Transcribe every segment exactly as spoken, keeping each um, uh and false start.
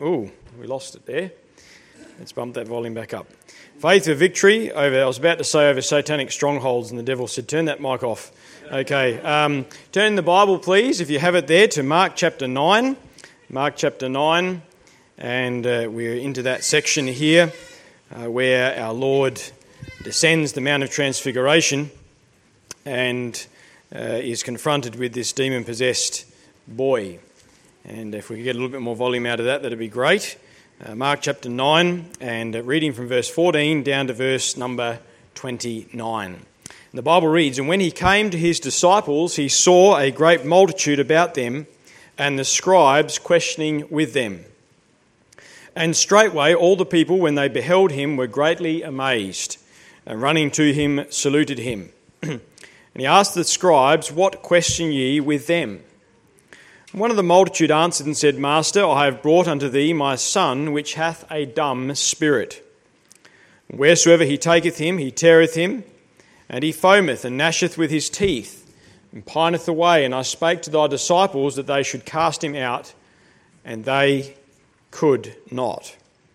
Oh, we lost it there. Let's bump that volume back up. Faith for victory over, I was about to say over satanic strongholds, and the devil said, turn that mic off. Okay, um, turn the Bible, please, if you have it there, to Mark chapter nine. Mark chapter nine, and uh, we're into that section here uh, where our Lord descends the Mount of Transfiguration and uh, is confronted with this demon-possessed boy. And if we could get a little bit more volume out of that, that'd be great. Uh, Mark chapter nine, and uh, reading from verse fourteen down to verse number twenty-nine. And the Bible reads, "And when he came to his disciples, he saw a great multitude about them, and the scribes questioning with them. And straightway all the people, when they beheld him, were greatly amazed, and running to him, saluted him. And he asked the scribes, What question ye with them? One of the multitude answered and said, Master, I have brought unto thee my son, which hath a dumb spirit. Wheresoever he taketh him, he teareth him, and he foameth and gnasheth with his teeth, and pineth away. And I spake to thy disciples that they should cast him out, and they could not.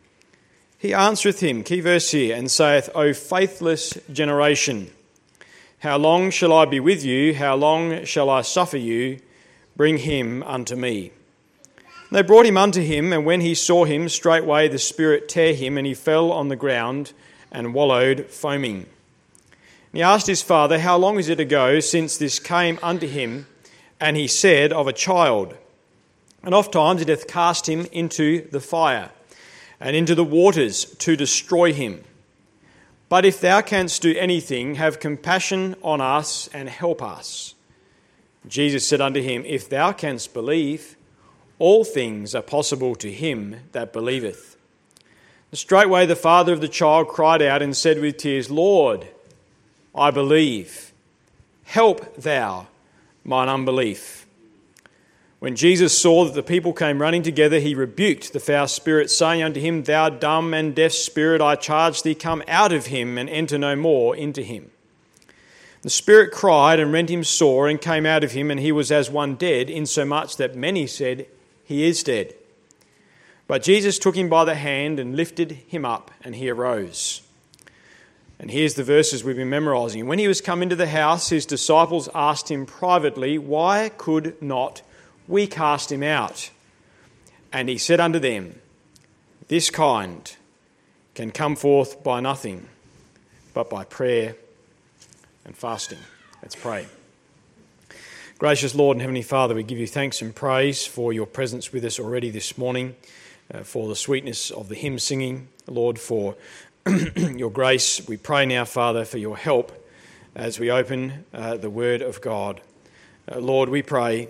He answereth him," key verse here, "and saith, O faithless generation, how long shall I be with you? How long shall I suffer you? Bring him unto me. And they brought him unto him, and when he saw him, straightway the spirit tare him, and he fell on the ground and wallowed, foaming. And he asked his father, How long is it ago since this came unto him? And he said, Of a child. And oft times it hath cast him into the fire, and into the waters to destroy him. But if thou canst do anything, have compassion on us and help us. Jesus said unto him, If thou canst believe, all things are possible to him that believeth. And straightway the father of the child cried out and said with tears, Lord, I believe. Help thou mine unbelief. When Jesus saw that the people came running together, he rebuked the foul spirit, saying unto him, Thou dumb and deaf spirit, I charge thee, come out of him and enter no more into him. The spirit cried and rent him sore and came out of him, and he was as one dead, insomuch that many said, He is dead. But Jesus took him by the hand and lifted him up, and he arose." And here's the verses we've been memorising. "When he was come into the house, his disciples asked him privately, Why could not we cast him out? And he said unto them, This kind can come forth by nothing, but by prayer and fasting." Let's pray. Gracious Lord and Heavenly Father, we give you thanks and praise for your presence with us already this morning, uh, for the sweetness of the hymn singing, Lord, for your grace. We pray now, Father, for your help as we open uh, the Word of God. Uh, Lord, we pray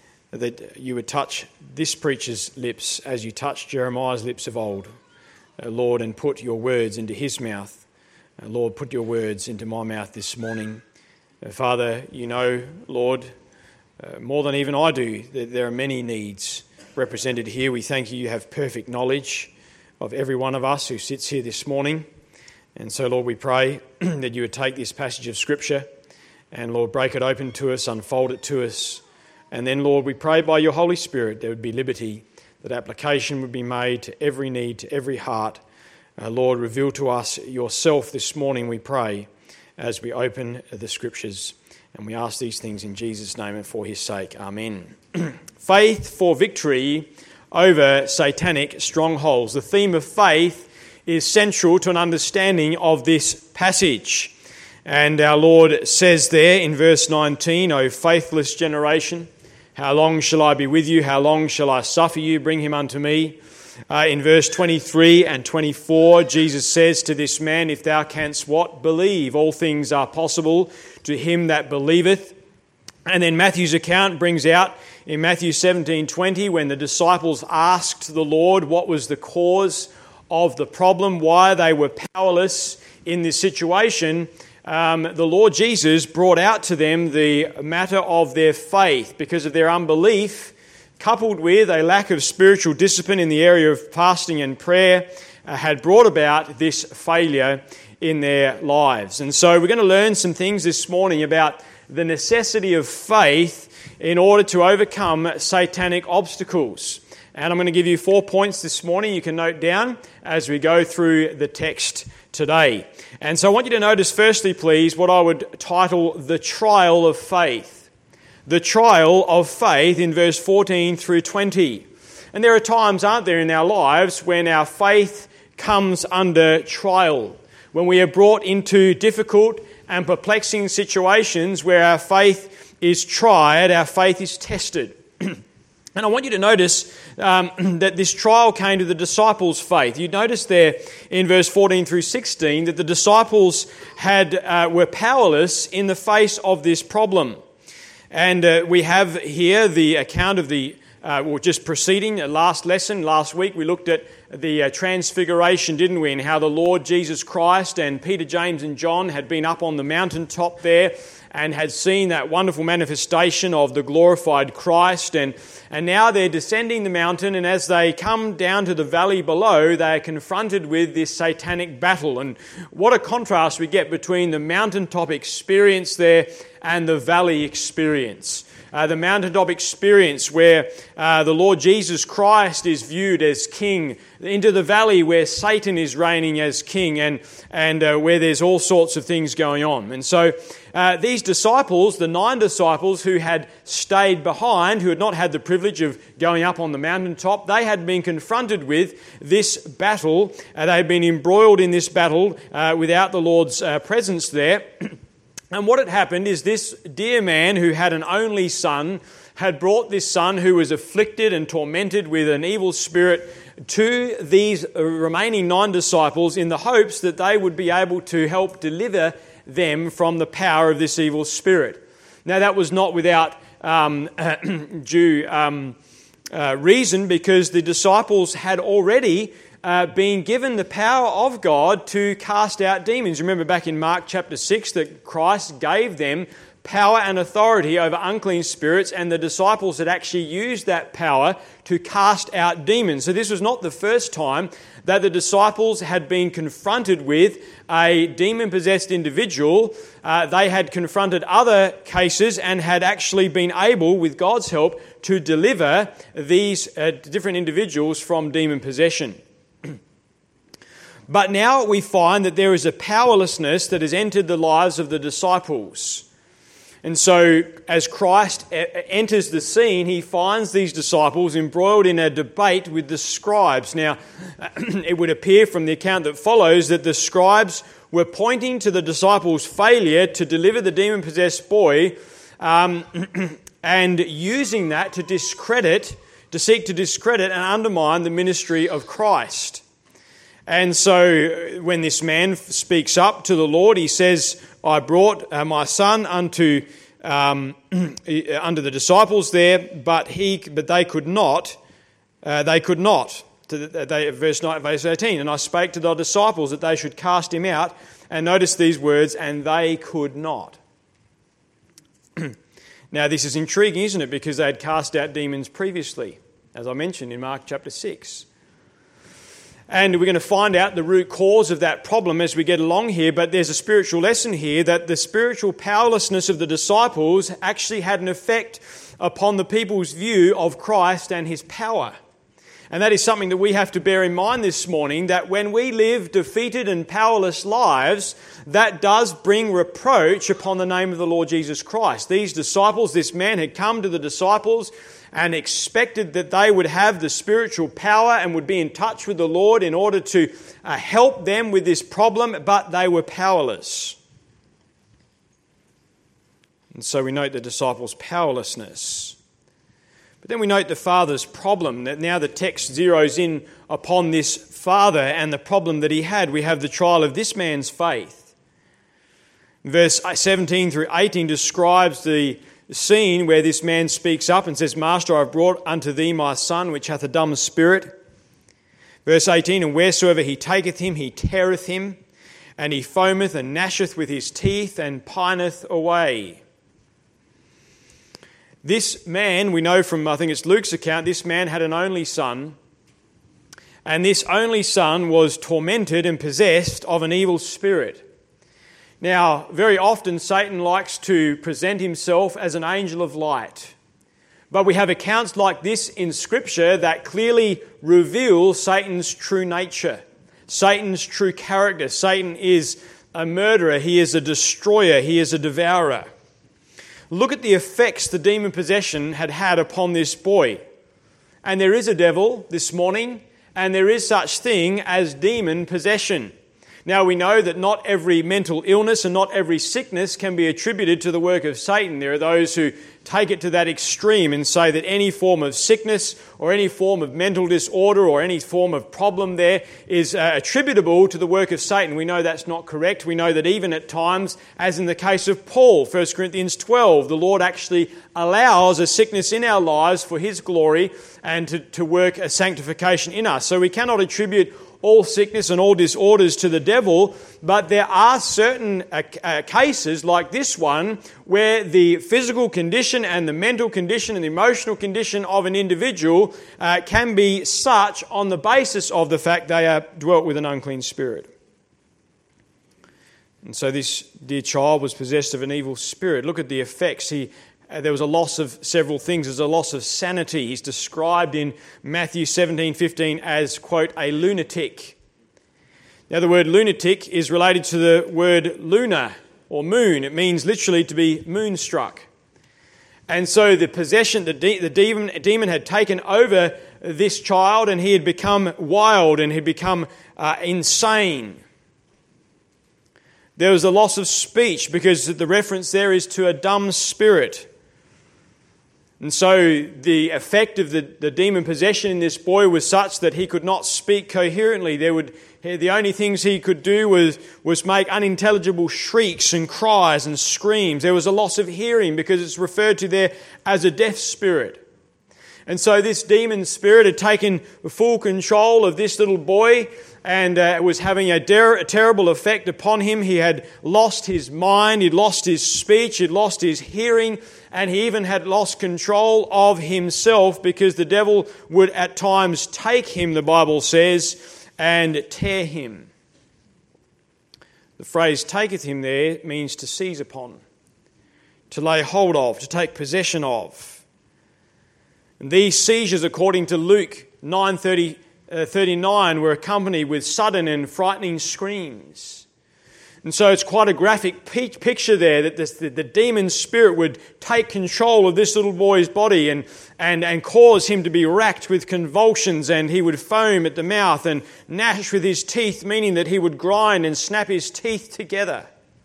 that you would touch this preacher's lips as you touched Jeremiah's lips of old, uh, Lord, and put your words into his mouth. Uh, Lord, put your words into my mouth this morning. Uh, Father, you know, Lord, uh, more than even I do, that there are many needs represented here. We thank you, you have perfect knowledge of every one of us who sits here this morning. And so, Lord, we pray that you would take this passage of Scripture and, Lord, break it open to us, unfold it to us. And then, Lord, we pray by your Holy Spirit there would be liberty, that application would be made to every need, to every heart. Uh, Lord, reveal to us yourself this morning, we pray, as we open the Scriptures. And we ask these things in Jesus' name and for his sake. Amen. Faith for victory over satanic strongholds. The theme of faith is central to an understanding of this passage. And our Lord says there in verse nineteen, O faithless generation, how long shall I be with you? How long shall I suffer you? Bring him unto me. Uh, in verse twenty-three and twenty-four, Jesus says to this man, If thou canst what? Believe. All things are possible to him that believeth. And then Matthew's account brings out in Matthew seventeen twenty, when the disciples asked the Lord what was the cause of the problem, why they were powerless in this situation, um, the Lord Jesus brought out to them the matter of their faith because of their unbelief, coupled with a lack of spiritual discipline in the area of fasting and prayer, uh, had brought about this failure in their lives. And so we're going to learn some things this morning about the necessity of faith in order to overcome satanic obstacles. And I'm going to give you four points this morning you can note down as we go through the text today. And so I want you to notice firstly, please, what I would title the trial of faith. The trial of faith in verse fourteen through twenty. And there are times, aren't there, in our lives when our faith comes under trial, when we are brought into difficult and perplexing situations where our faith is tried, our faith is tested. And I want you to notice um, that this trial came to the disciples' faith. You notice there in verse fourteen through sixteen that the disciples had uh, were powerless in the face of this problem. And uh, we have here the account of the, uh, well, just preceding, uh, last lesson, last week we looked at the uh, transfiguration, didn't we, and how the Lord Jesus Christ and Peter, James and John had been up on the mountaintop there and had seen that wonderful manifestation of the glorified Christ. And, and now they're descending the mountain, and as they come down to the valley below, they are confronted with this satanic battle. And what a contrast we get between the mountaintop experience there and the valley experience. Uh, the mountaintop experience where uh, the Lord Jesus Christ is viewed as king, into the valley where Satan is reigning as king, and, and uh, where there's all sorts of things going on. And so uh, these disciples, the nine disciples who had stayed behind, who had not had the privilege of going up on the mountaintop, they had been confronted with this battle. Uh, they had been embroiled in this battle uh, without the Lord's uh, presence there. And what had happened is this dear man who had an only son had brought this son who was afflicted and tormented with an evil spirit to these remaining nine disciples in the hopes that they would be able to help deliver them from the power of this evil spirit. Now that was not without um, due um, uh, reason, because the disciples had already Uh, being given the power of God to cast out demons. Remember back in Mark chapter six that Christ gave them power and authority over unclean spirits, and the disciples had actually used that power to cast out demons. So this was not the first time that the disciples had been confronted with a demon-possessed individual. Uh, they had confronted other cases and had actually been able, with God's help, to deliver these uh, different individuals from demon possession. But now we find that there is a powerlessness that has entered the lives of the disciples. And so as Christ enters the scene, he finds these disciples embroiled in a debate with the scribes. Now, it would appear from the account that follows that the scribes were pointing to the disciples' failure to deliver the demon-possessed boy um, and using that to discredit, to seek to discredit and undermine the ministry of Christ. And so when this man speaks up to the Lord, he says, I brought uh, my son unto um, under the disciples there, but he, but they could not, uh, they could not. To the, they, verse nine, verse eighteen, and I spake to the disciples that they should cast him out. And notice these words, and they could not. Now this is intriguing, isn't it? Because they had cast out demons previously, as I mentioned in Mark chapter six. And we're going to find out the root cause of that problem as we get along here, but there's a spiritual lesson here that the spiritual powerlessness of the disciples actually had an effect upon the people's view of Christ and his power. And that is something that we have to bear in mind this morning, that when we live defeated and powerless lives, that does bring reproach upon the name of the Lord Jesus Christ. These disciples, this man had come to the disciples and expected that they would have the spiritual power and would be in touch with the Lord in order to uh, help them with this problem, but they were powerless. And so we note the disciples' powerlessness. But then we note the father's problem, that now the text zeroes in upon this father and the problem that he had. We have the trial of this man's faith. Verse seventeen through eighteen describes the scene where this man speaks up and says, Master, I have brought unto thee my son, which hath a dumb spirit. Verse eighteen, and wheresoever he taketh him, he teareth him, and he foameth and gnasheth with his teeth and pineth away. This man, we know from, I think it's Luke's account, this man had an only son, and this only son was tormented and possessed of an evil spirit. Now, very often Satan likes to present himself as an angel of light. But we have accounts like this in Scripture that clearly reveal Satan's true nature, Satan's true character. Satan is a murderer, he is a destroyer, he is a devourer. Look at the effects the demon possession had had upon this boy. And there is a devil this morning, and there is such thing as demon possession. Now we know that not every mental illness and not every sickness can be attributed to the work of Satan. There are those who take it to that extreme and say that any form of sickness or any form of mental disorder or any form of problem there is uh, attributable to the work of Satan. We know that's not correct. We know that even at times, as in the case of Paul, First Corinthians twelve, the Lord actually allows a sickness in our lives for His glory and to, to work a sanctification in us. So we cannot attribute all sickness and all disorders to the devil, but there are certain uh, uh, cases like this one where the physical condition and the mental condition and the emotional condition of an individual uh, can be such on the basis of the fact they are dwelt with an unclean spirit. And so this dear child was possessed of an evil spirit. Look at the effects. He Uh, there was a loss of several things. There's a loss of sanity. He's described in Matthew seventeen fifteen as, quote, a lunatic. Now the word lunatic is related to the word lunar or moon. It means literally to be moonstruck. And so the possession, the, de- the demon, demon had taken over this child, and he had become wild and had become uh, insane. There was a loss of speech because the reference there is to a dumb spirit. And so the effect of the, the demon possession in this boy was such that he could not speak coherently. There would the only things he could do was, was make unintelligible shrieks and cries and screams. There was a loss of hearing because it's referred to there as a deaf spirit. And so this demon spirit had taken full control of this little boy and uh, was having a, der- a terrible effect upon him. He had lost his mind, he'd lost his speech, he'd lost his hearing, and he even had lost control of himself because the devil would at times take him, the Bible says, and tear him. The phrase taketh him there means to seize upon, to lay hold of, to take possession of. And these seizures, according to Luke nine thirty-nine, were accompanied with sudden and frightening screams. And so it's quite a graphic picture there that this, the, the demon spirit would take control of this little boy's body and, and, and cause him to be racked with convulsions, and he would foam at the mouth and gnash with his teeth, meaning that he would grind and snap his teeth together.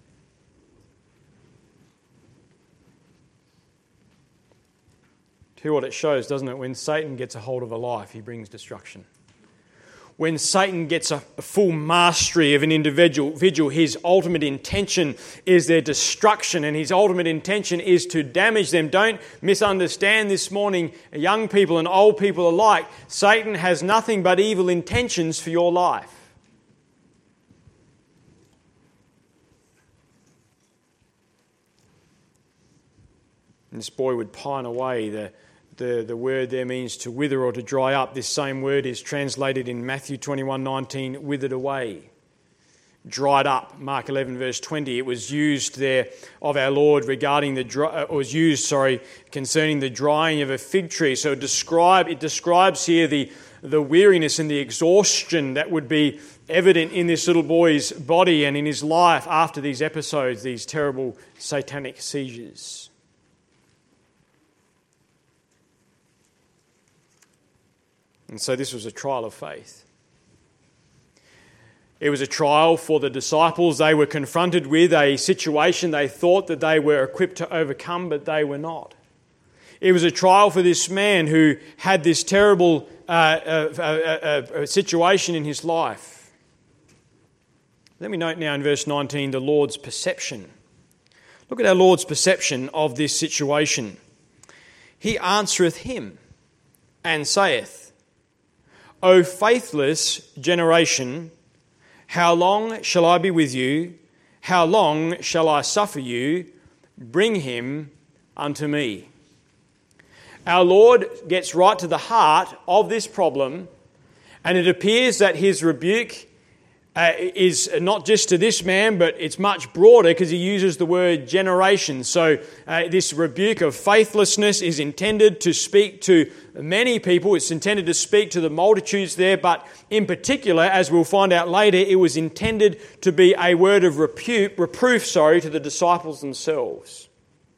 Hear what it shows, doesn't it? When Satan gets a hold of a life, he brings destruction. When Satan gets a, a full mastery of an individual, his ultimate intention is their destruction, and his ultimate intention is to damage them. Don't misunderstand this morning, young people and old people alike. Satan has nothing but evil intentions for your life. And this boy would pine away. The The, the word there means to wither or to dry up. This same word is translated in Matthew twenty-one nineteen, withered away, dried up. Mark eleven verse twenty. It was used there of our Lord regarding the dry, uh, was used, sorry, concerning the drying of a fig tree. So it describe it describes here the the weariness and the exhaustion that would be evident in this little boy's body and in his life after these episodes, these terrible satanic seizures. And so this was a trial of faith. It was a trial for the disciples. They were confronted with a situation they thought that they were equipped to overcome, but they were not. It was a trial for this man who had this terrible uh, uh, uh, uh, situation in his life. Let me note now in verse nineteen the Lord's perception. Look at our Lord's perception of this situation. He answereth him and saith, O faithless generation, how long shall I be with you? How long shall I suffer you? Bring him unto me. Our Lord gets right to the heart of this problem, and it appears that his rebuke uh, is not just to this man, but it's much broader because he uses the word generation. So uh, this rebuke of faithlessness is intended to speak to many people. It's intended to speak to the multitudes there, but in particular, as we'll find out later, it was intended to be a word of reproof, reproof sorry, to the disciples themselves.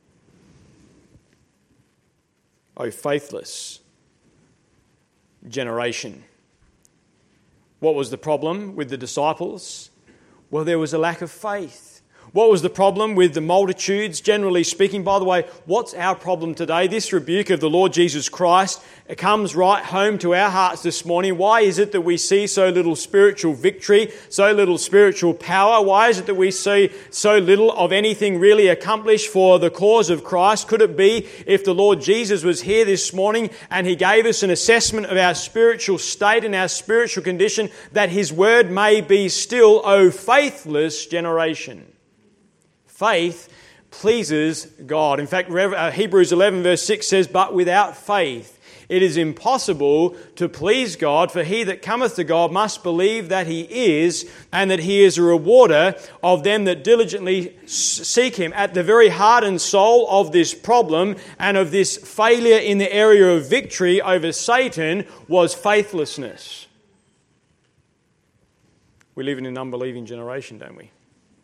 O faithless generation. What was the problem with the disciples? Well, there was a lack of faith. What was the problem with the multitudes, generally speaking? By the way, what's our problem today? This rebuke of the Lord Jesus Christ, it comes right home to our hearts this morning. Why is it that we see so little spiritual victory, so little spiritual power? Why is it that we see so little of anything really accomplished for the cause of Christ? Could it be if the Lord Jesus was here this morning and he gave us an assessment of our spiritual state and our spiritual condition, that his word may be still, O faithless generation? Faith pleases God. In fact, Hebrews eleven verse six says, but without faith it is impossible to please God, for he that cometh to God must believe that he is, and that he is a rewarder of them that diligently seek him. At the very heart and soul of this problem and of this failure in the area of victory over Satan was faithlessness. We live in an unbelieving generation, don't we?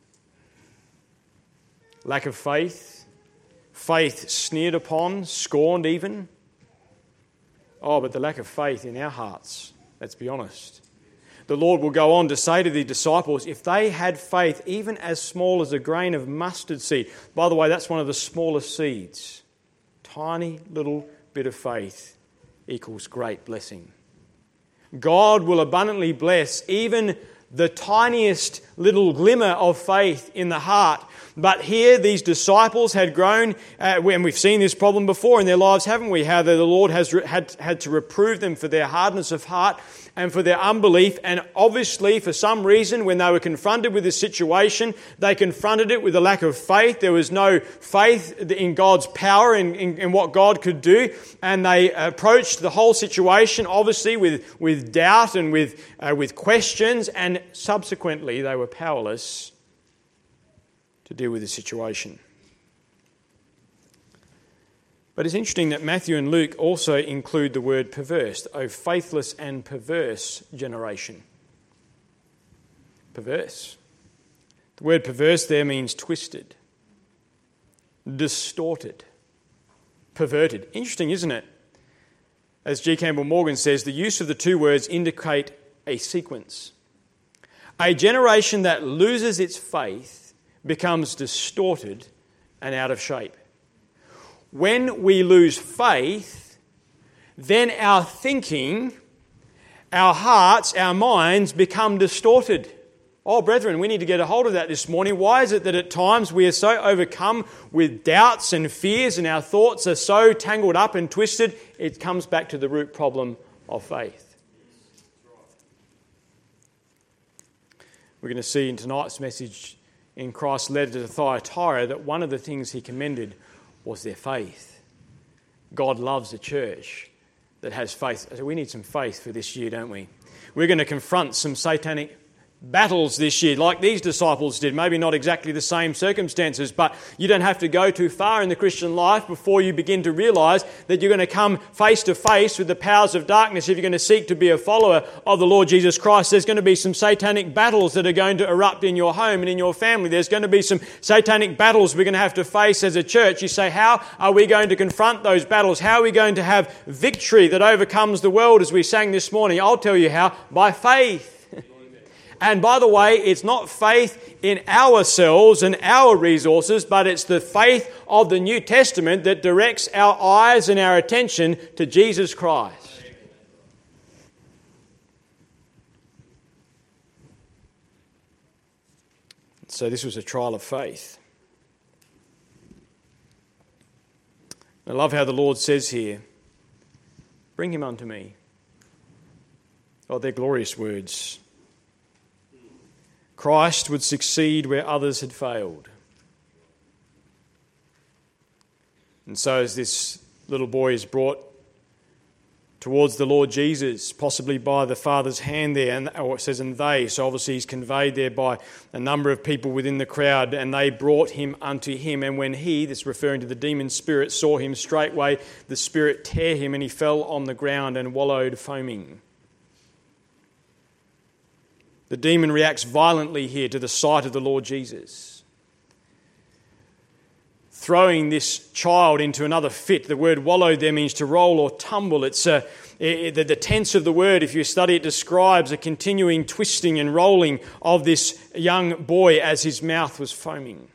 Lack of faith, faith sneered upon, scorned even. Oh, but the lack of faith in our hearts, let's be honest. The Lord will go on to say to the disciples, if they had faith even as small as a grain of mustard seed. By the way, that's one of the smallest seeds. Tiny little bit of faith equals great blessing. God will abundantly bless even the tiniest little glimmer of faith in the heart. But here these disciples had grown, uh, and we've seen this problem before in their lives, haven't we? How the Lord has re- had, had to reprove them for their hardness of heart and for their unbelief. And obviously, for some reason, when they were confronted with this situation, they confronted it with a lack of faith. There was no faith in God's power, in, in, in what God could do. And they approached the whole situation, obviously, with, with doubt and with, uh, with questions. And subsequently, they were powerless to deal with the situation. But it's interesting that Matthew and Luke also include the word perverse, O faithless and perverse generation. Perverse. The word perverse there means twisted, distorted, perverted. Interesting, isn't it? As G. Campbell Morgan says, the use of the two words indicate a sequence. A generation that loses its faith becomes distorted and out of shape. When we lose faith, then our thinking, our hearts, our minds become distorted. Oh, brethren, we need to get a hold of that this morning. Why is it that at times we are so overcome with doubts and fears and our thoughts are so tangled up and twisted? It comes back to the root problem of faith. We're going to see in tonight's message in Christ's letter to Thyatira that one of the things he commended was their faith. God loves a church that has faith. So we need some faith for this year, don't we? We're going to confront some satanic battles this year, like these disciples did. Maybe not exactly the same circumstances, but you don't have to go too far in the Christian life before you begin to realise that you're going to come face to face with the powers of darkness. If you're going to seek to be a follower of the Lord Jesus Christ, there's going to be some satanic battles that are going to erupt in your home and in your family. There's going to be some satanic battles we're going to have to face as a church. You say, how are we going to confront those battles? How are we going to have victory that overcomes the world, as we sang this morning? I'll tell you how. By faith. And by the way, it's not faith in ourselves and our resources, but it's the faith of the New Testament that directs our eyes and our attention to Jesus Christ. So this was a trial of faith. I love how the Lord says here, bring him unto me. Oh, they're glorious words. Christ would succeed where others had failed. And so as this little boy is brought towards the Lord Jesus, possibly by the Father's hand there, and or it says and they, so obviously he's conveyed there by a number of people within the crowd, and they brought him unto him, and when he, this referring to the demon spirit, saw him, straightway the spirit tear him, and he fell on the ground and wallowed foaming. The demon reacts violently here to the sight of the Lord Jesus, throwing this child into another fit. The word wallowed there means to roll or tumble. It's a, it, the, the tense of the word, if you study it, describes a continuing twisting and rolling of this young boy as his mouth was foaming.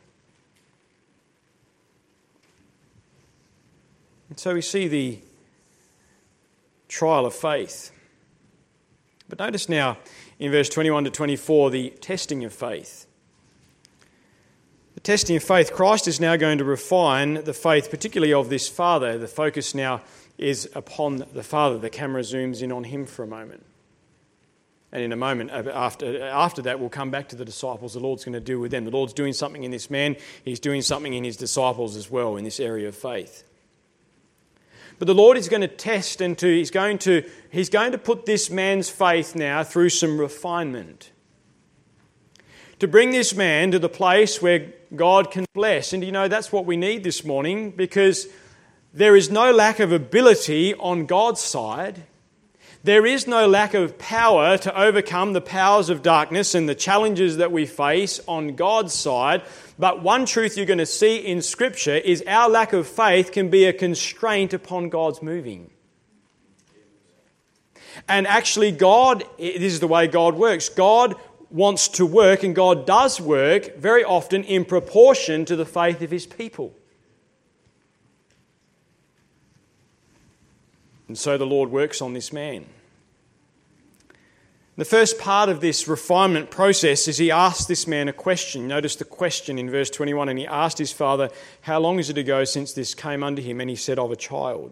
And so we see the trial of faith. But notice now in verse twenty-one to twenty-four, the testing of faith. The testing of faith, Christ is now going to refine the faith, particularly of this father. The focus now is upon the father. The camera zooms in on him for a moment. And in a moment, after, after that, we'll come back to the disciples. The Lord's going to deal with them. The Lord's doing something in this man. He's doing something in his disciples as well in this area of faith. But the Lord is going to test and to, he's going to, he's going to put this man's faith now through some refinement, to bring this man to the place where God can bless. And you know, that's what we need this morning, because there is no lack of ability on God's side. There is no lack of power to overcome the powers of darkness and the challenges that we face on God's side. But one truth you're going to see in Scripture is our lack of faith can be a constraint upon God's moving. And actually God, this is the way God works. God wants to work, and God does work very often in proportion to the faith of his people. And so the Lord works on this man. The first part of this refinement process is he asked this man a question. Notice the question in verse twenty-one. And he asked his father, how long is it ago since this came unto him? And he said, of a child.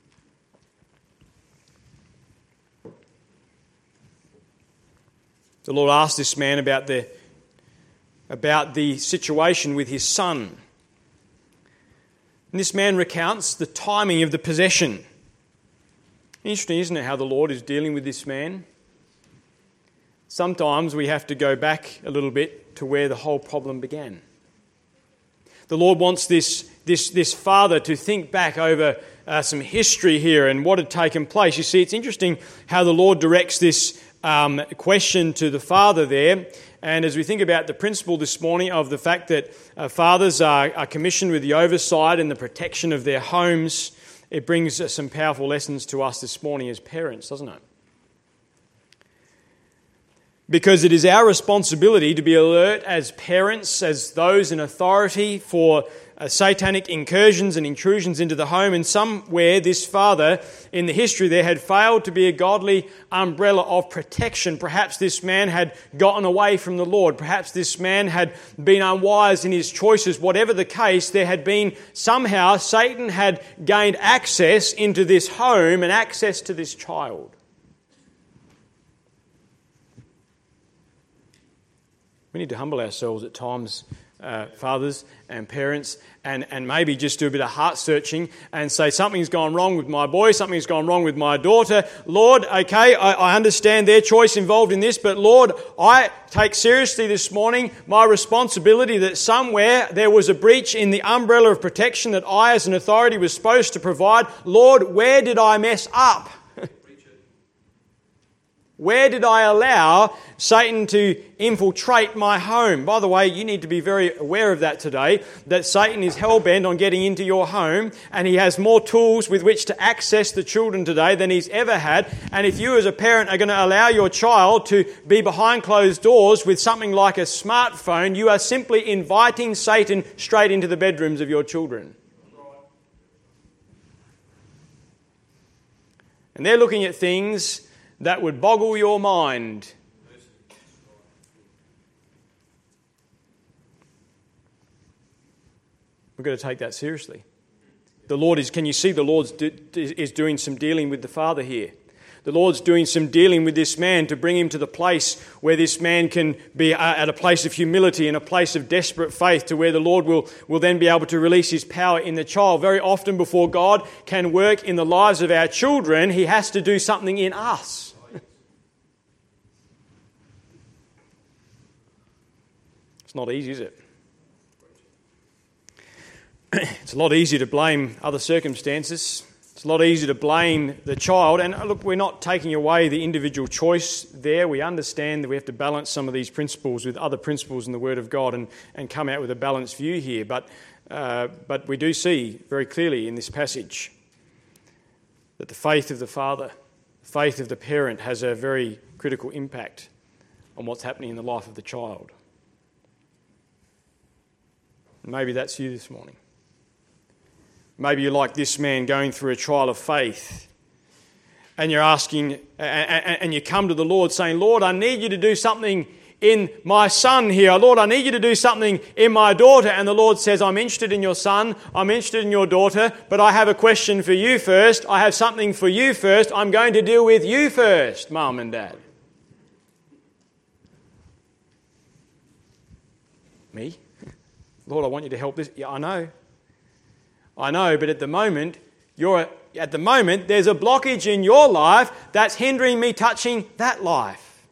The Lord asked this man about the, about the situation with his son. And this man recounts the timing of the possession. Interesting, isn't it, how the Lord is dealing with this man? Sometimes we have to go back a little bit to where the whole problem began. The Lord wants this, this, this father to think back over uh, some history here and what had taken place. You see, it's interesting how the Lord directs this um, question to the father there. And as we think about the principle this morning of the fact that uh, fathers are, are commissioned with the oversight and the protection of their homes, it brings uh, some powerful lessons to us this morning as parents, doesn't it? Because it is our responsibility to be alert as parents, as those in authority for uh, satanic incursions and intrusions into the home. And somewhere this father in the history there had failed to be a godly umbrella of protection. Perhaps this man had gotten away from the Lord. Perhaps this man had been unwise in his choices. Whatever the case, there had been somehow Satan had gained access into this home and access to this child. We need to humble ourselves at times, uh, fathers and parents, and, and maybe just do a bit of heart searching and say, something's gone wrong with my boy, something's gone wrong with my daughter. Lord, okay, I, I understand their choice involved in this, but Lord, I take seriously this morning my responsibility that somewhere there was a breach in the umbrella of protection that I as an authority was supposed to provide. Lord, where did I mess up? Where did I allow Satan to infiltrate my home? By the way, you need to be very aware of that today, that Satan is hell-bent on getting into your home, and he has more tools with which to access the children today than he's ever had. And if you as a parent are going to allow your child to be behind closed doors with something like a smartphone, you are simply inviting Satan straight into the bedrooms of your children. And they're looking at things that would boggle your mind. We've got to take that seriously. The Lord is, can you see the Lord is doing some dealing with the father here? The Lord's doing some dealing with this man to bring him to the place where this man can be at a place of humility and a place of desperate faith, to where the Lord will, will then be able to release his power in the child. Very often before God can work in the lives of our children, he has to do something in us. It's not easy, is it? It's a lot easier to blame other circumstances. It's a lot easier to blame the child. And look, we're not taking away the individual choice there. We understand that we have to balance some of these principles with other principles in the Word of God and, and come out with a balanced view here. But, uh, but we do see very clearly in this passage that the faith of the father, the faith of the parent has a very critical impact on what's happening in the life of the child. Maybe that's you this morning. Maybe you're like this man going through a trial of faith, and you're asking, and you come to the Lord saying, Lord, I need you to do something in my son here. Lord, I need you to do something in my daughter. And the Lord says, I'm interested in your son, I'm interested in your daughter, but I have a question for you first. I have something for you first. I'm going to deal with you first, Mum and Dad. Me? Lord, I want you to help this. Yeah, I know. I know, but at the moment, you're at the moment there's a blockage in your life that's hindering me touching that life.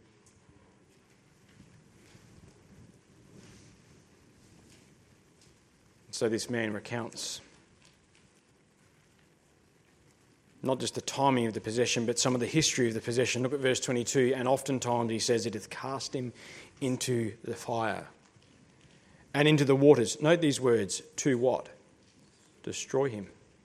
So this man recounts not just the timing of the possession, but some of the history of the possession. Look at verse twenty-two, and oftentimes he says it hath cast him into the fire and into the waters. Note these words, to what? Destroy him.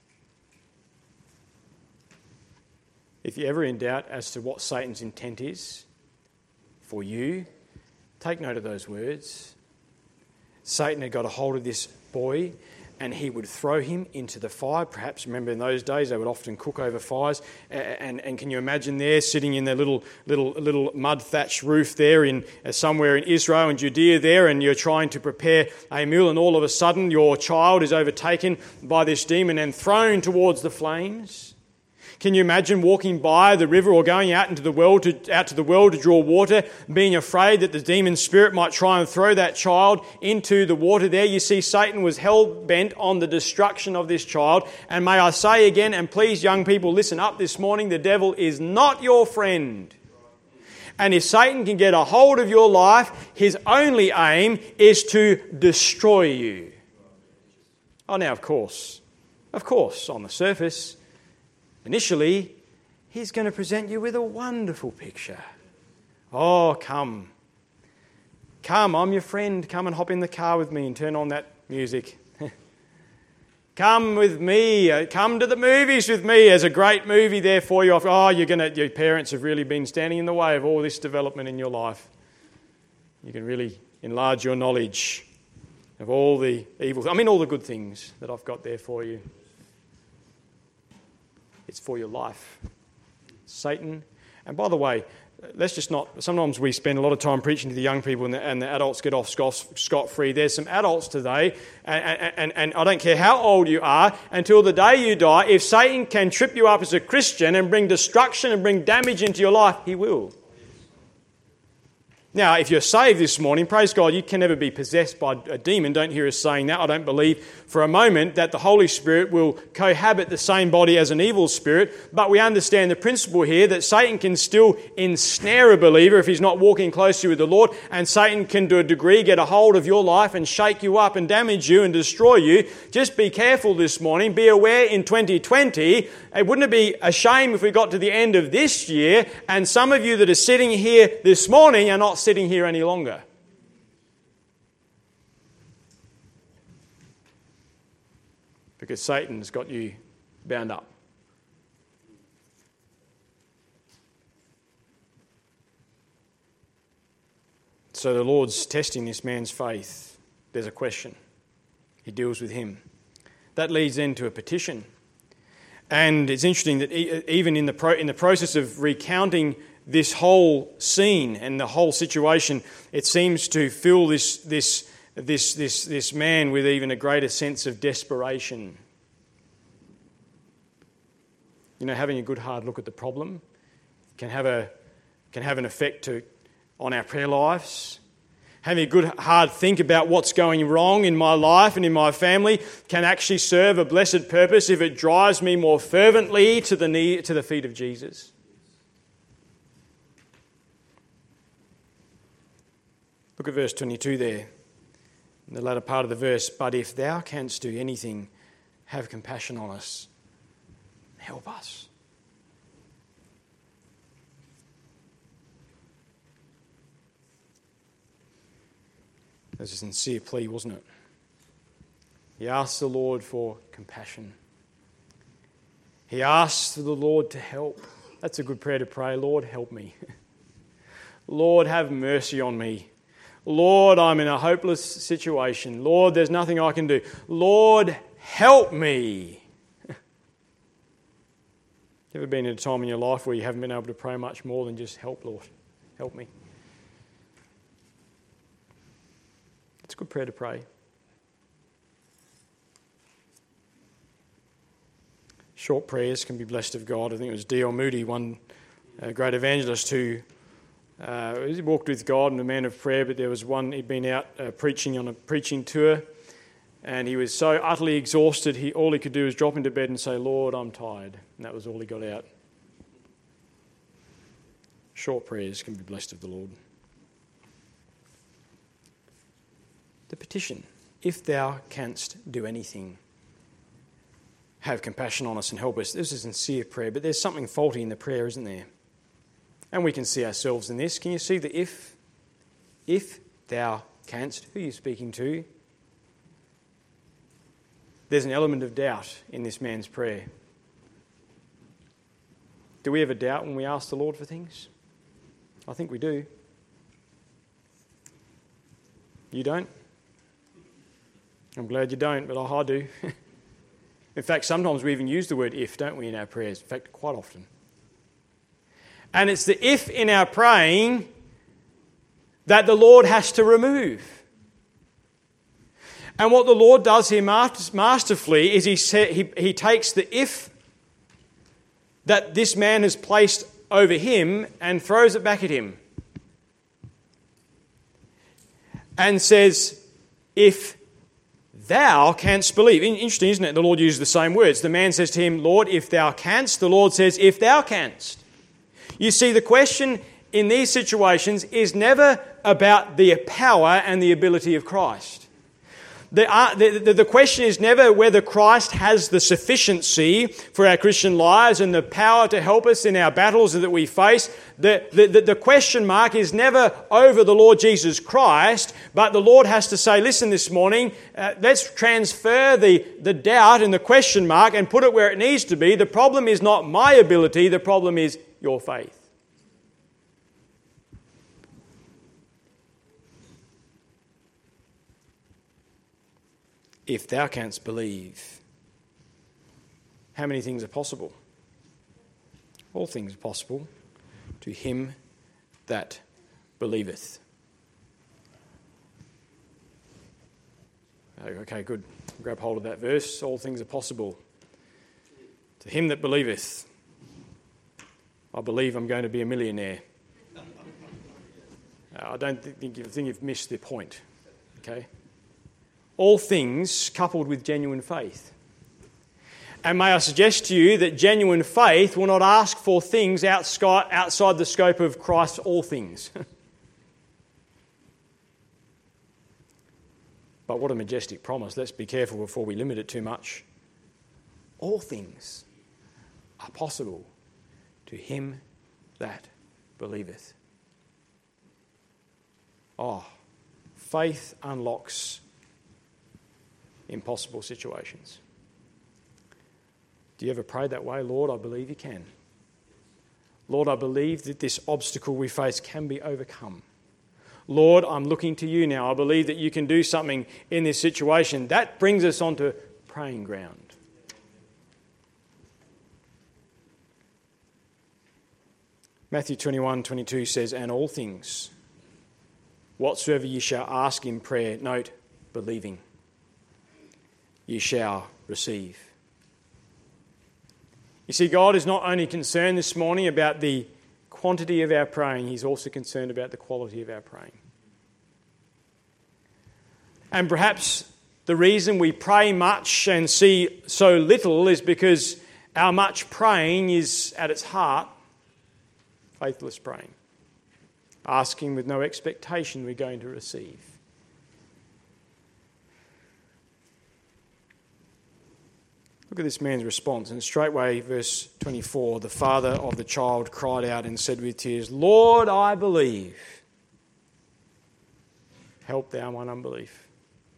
If you're ever in doubt as to what Satan's intent is for you, take note of those words. Satan had got a hold of this boy and he would throw him into the fire. Perhaps, remember in those days they would often cook over fires. And, and can you imagine there sitting in their little little little mud thatched roof there in uh, somewhere in Israel and Judea there, and you're trying to prepare a meal, and all of a sudden your child is overtaken by this demon and thrown towards the flames? Can you imagine walking by the river or going out into the well to out to the well to draw water, being afraid that the demon spirit might try and throw that child into the water there? You see, Satan was hell-bent on the destruction of this child. And may I say again, and please young people listen up this morning, the devil is not your friend. And if Satan can get a hold of your life, his only aim is to destroy you. Oh, now of course, of course, on the surface, initially, he's going to present you with a wonderful picture. Oh, come. Come, I'm your friend. Come and hop in the car with me and turn on that music. Come with me. Come to the movies with me. There's a great movie there for you. Oh, you're going to, your parents have really been standing in the way of all this development in your life. You can really enlarge your knowledge of all the evil, I mean all the good things that I've got there for you. It's for your life. Satan. And by the way, let's just not, sometimes we spend a lot of time preaching to the young people and the, and the adults get off scot-free. There's some adults today, and, and, and I don't care how old you are, until the day you die, if Satan can trip you up as a Christian and bring destruction and bring damage into your life, he will. Now, if you're saved this morning, praise God, you can never be possessed by a demon. Don't hear us saying that. I don't believe for a moment that the Holy Spirit will cohabit the same body as an evil spirit. But we understand the principle here that Satan can still ensnare a believer if he's not walking closely with the Lord. And Satan can, to a degree, get a hold of your life and shake you up and damage you and destroy you. Just be careful this morning. Be aware in twenty twenty, it wouldn't it be a shame if we got to the end of this year and some of you that are sitting here this morning are not sitting here any longer. Because Satan's got you bound up. So the Lord's testing this man's faith. There's a question. He deals with him. That leads then to a petition. And it's interesting that even in the pro- in the process of recounting this whole scene and the whole situation, it seems to fill this this this this this man with even a greater sense of desperation. You know, having a good hard look at the problem can have a can have an effect to, on our prayer lives. Having a good hard think about what's going wrong in my life and in my family can actually serve a blessed purpose if it drives me more fervently to the knee, to the feet of Jesus. Look at verse twenty-two there, in the latter part of the verse. But if thou canst do anything, have compassion on us. Help us. That was a sincere plea, wasn't it? He asked the Lord for compassion. He asked for the Lord to help. That's a good prayer to pray. Lord, help me. Lord, have mercy on me. Lord, I'm in a hopeless situation. Lord, there's nothing I can do. Lord, help me. Ever been in a time in your life where you haven't been able to pray much more than just help, Lord? Help me. It's a good prayer to pray. Short prayers can be blessed of God. I think it was D L Moody, one uh, great evangelist who uh, he walked with God and a man of prayer, but there was one, he'd been out uh, preaching on a preaching tour, and he was so utterly exhausted, he all he could do was drop into bed and say, Lord, I'm tired. And that was all he got out. Short prayers can be blessed of the Lord. The petition, if thou canst do anything, have compassion on us and help us. This is a sincere prayer, but there's something faulty in the prayer, isn't there? And we can see ourselves in this. Can you see the if? If thou canst. Who are you speaking to? There's an element of doubt in this man's prayer. Do we ever doubt when we ask the Lord for things? I think we do. You don't? I'm glad you don't, but I do. In fact, sometimes we even use the word if, don't we, in our prayers? In fact, quite often. And it's the if in our praying that the Lord has to remove. And what the Lord does here masterfully is he, sa- he, he takes the if that this man has placed over him and throws it back at him. And says, if thou canst believe. Interesting, isn't it? The Lord uses the same words. The man says to him, Lord, if thou canst. The Lord says, if thou canst. You see, the question in these situations is never about the power and the ability of Christ. The, uh, the, the, the question is never whether Christ has the sufficiency for our Christian lives and the power to help us in our battles that we face. The, the, the, the question mark is never over the Lord Jesus Christ, but the Lord has to say, listen, this morning, uh, let's transfer the, the doubt and the question mark and put it where it needs to be. The problem is not my ability, the problem is your faith. If thou canst believe, how many things are possible? All things are possible to him that believeth. Okay, good. Grab hold of that verse. All things are possible to him that believeth. I believe I'm going to be a millionaire. I don't think, think you've missed the point. Okay? All things coupled with genuine faith. And may I suggest to you that genuine faith will not ask for things outside the scope of Christ's all things. But what a majestic promise. Let's be careful before we limit it too much. All things are possible to him that believeth. Oh, faith unlocks impossible situations. Do you ever pray that way? Lord, I believe you can. Lord, I believe that this obstacle we face can be overcome. Lord, I'm looking to you now. I believe that you can do something in this situation. That brings us onto praying ground. Matthew twenty-one twenty-two says, and all things, whatsoever ye shall ask in prayer, note, believing, ye shall receive. You see, God is not only concerned this morning about the quantity of our praying, he's also concerned about the quality of our praying. And perhaps the reason we pray much and see so little is because our much praying is, at its heart, faithless praying. Asking with no expectation we're going to receive. Look at this man's response. And straightway, verse twenty-four, the father of the child cried out and said with tears, Lord, I believe. Help thou mine unbelief.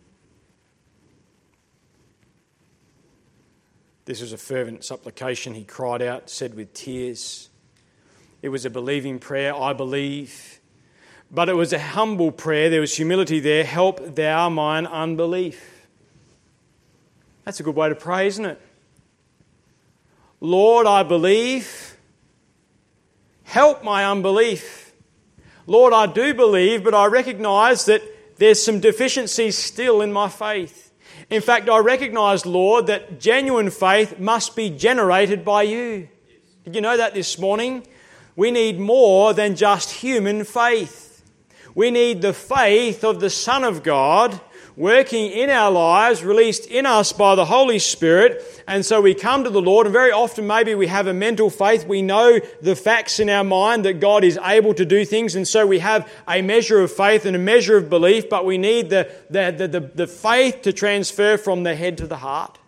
This was a fervent supplication. He cried out, said with tears. It was a believing prayer, I believe. But it was a humble prayer. There was humility there. Help thou mine unbelief. That's a good way to pray, isn't it? Lord, I believe. Help my unbelief. Lord, I do believe, but I recognise that there's some deficiencies still in my faith. In fact, I recognise, Lord, that genuine faith must be generated by you. Did you know that this morning? We need more than just human faith. We need the faith of the Son of God working in our lives, released in us by the Holy Spirit. And so we come to the Lord, and very often maybe we have a mental faith. We know the facts in our mind that God is able to do things, and so we have a measure of faith and a measure of belief, but we need the, the, the, the, the faith to transfer from the head to the heart.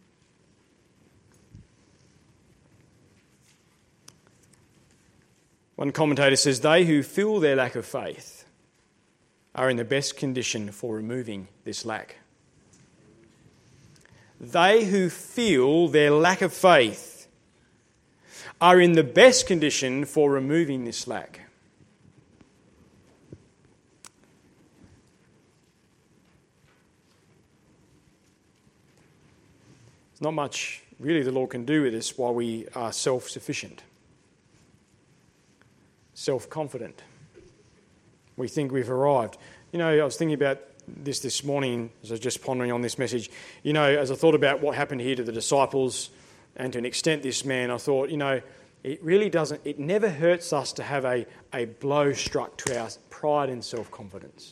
One commentator says, they who feel their lack of faith are in the best condition for removing this lack. They who feel their lack of faith are in the best condition for removing this lack. There's not much really the Lord can do with us while we are self-sufficient, self-confident. We think we've arrived. You know, I was thinking about this this morning as I was just pondering on this message. You know, as I thought about what happened here to the disciples and to an extent this man, I thought, you know, it really doesn't, it never hurts us to have a, a blow struck to our pride and self-confidence.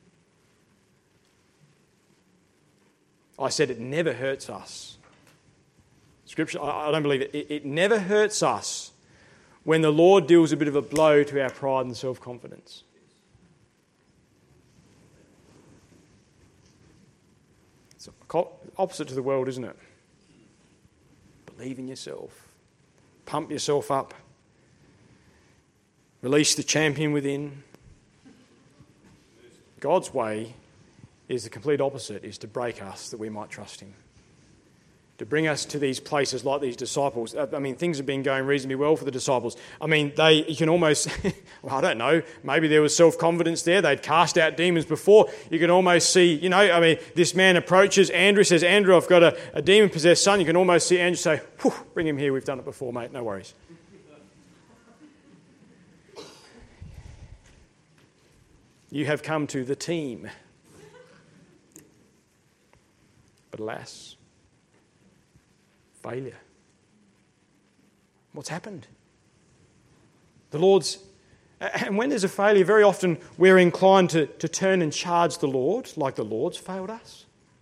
I said it never hurts us. Scripture, I, I don't believe it. it. It never hurts us when the Lord deals a bit of a blow to our pride and self-confidence. It's opposite to the world, isn't it? Believe in yourself. Pump yourself up. Release the champion within. God's way is the complete opposite, is to break us that we might trust him. To bring us to these places like these disciples. I mean, things have been going reasonably well for the disciples. I mean, they, you can almost, well, I don't know, maybe there was self-confidence there. They'd cast out demons before. You can almost see, you know, I mean, this man approaches Andrew, says, Andrew, I've got a, a demon-possessed son. You can almost see Andrew say, whew, bring him here. We've done it before, mate. No worries. You have come to the team. But alas, failure. What's happened? The Lord's... And when there's a failure, very often we're inclined to, to turn and charge the Lord, like the Lord's failed us.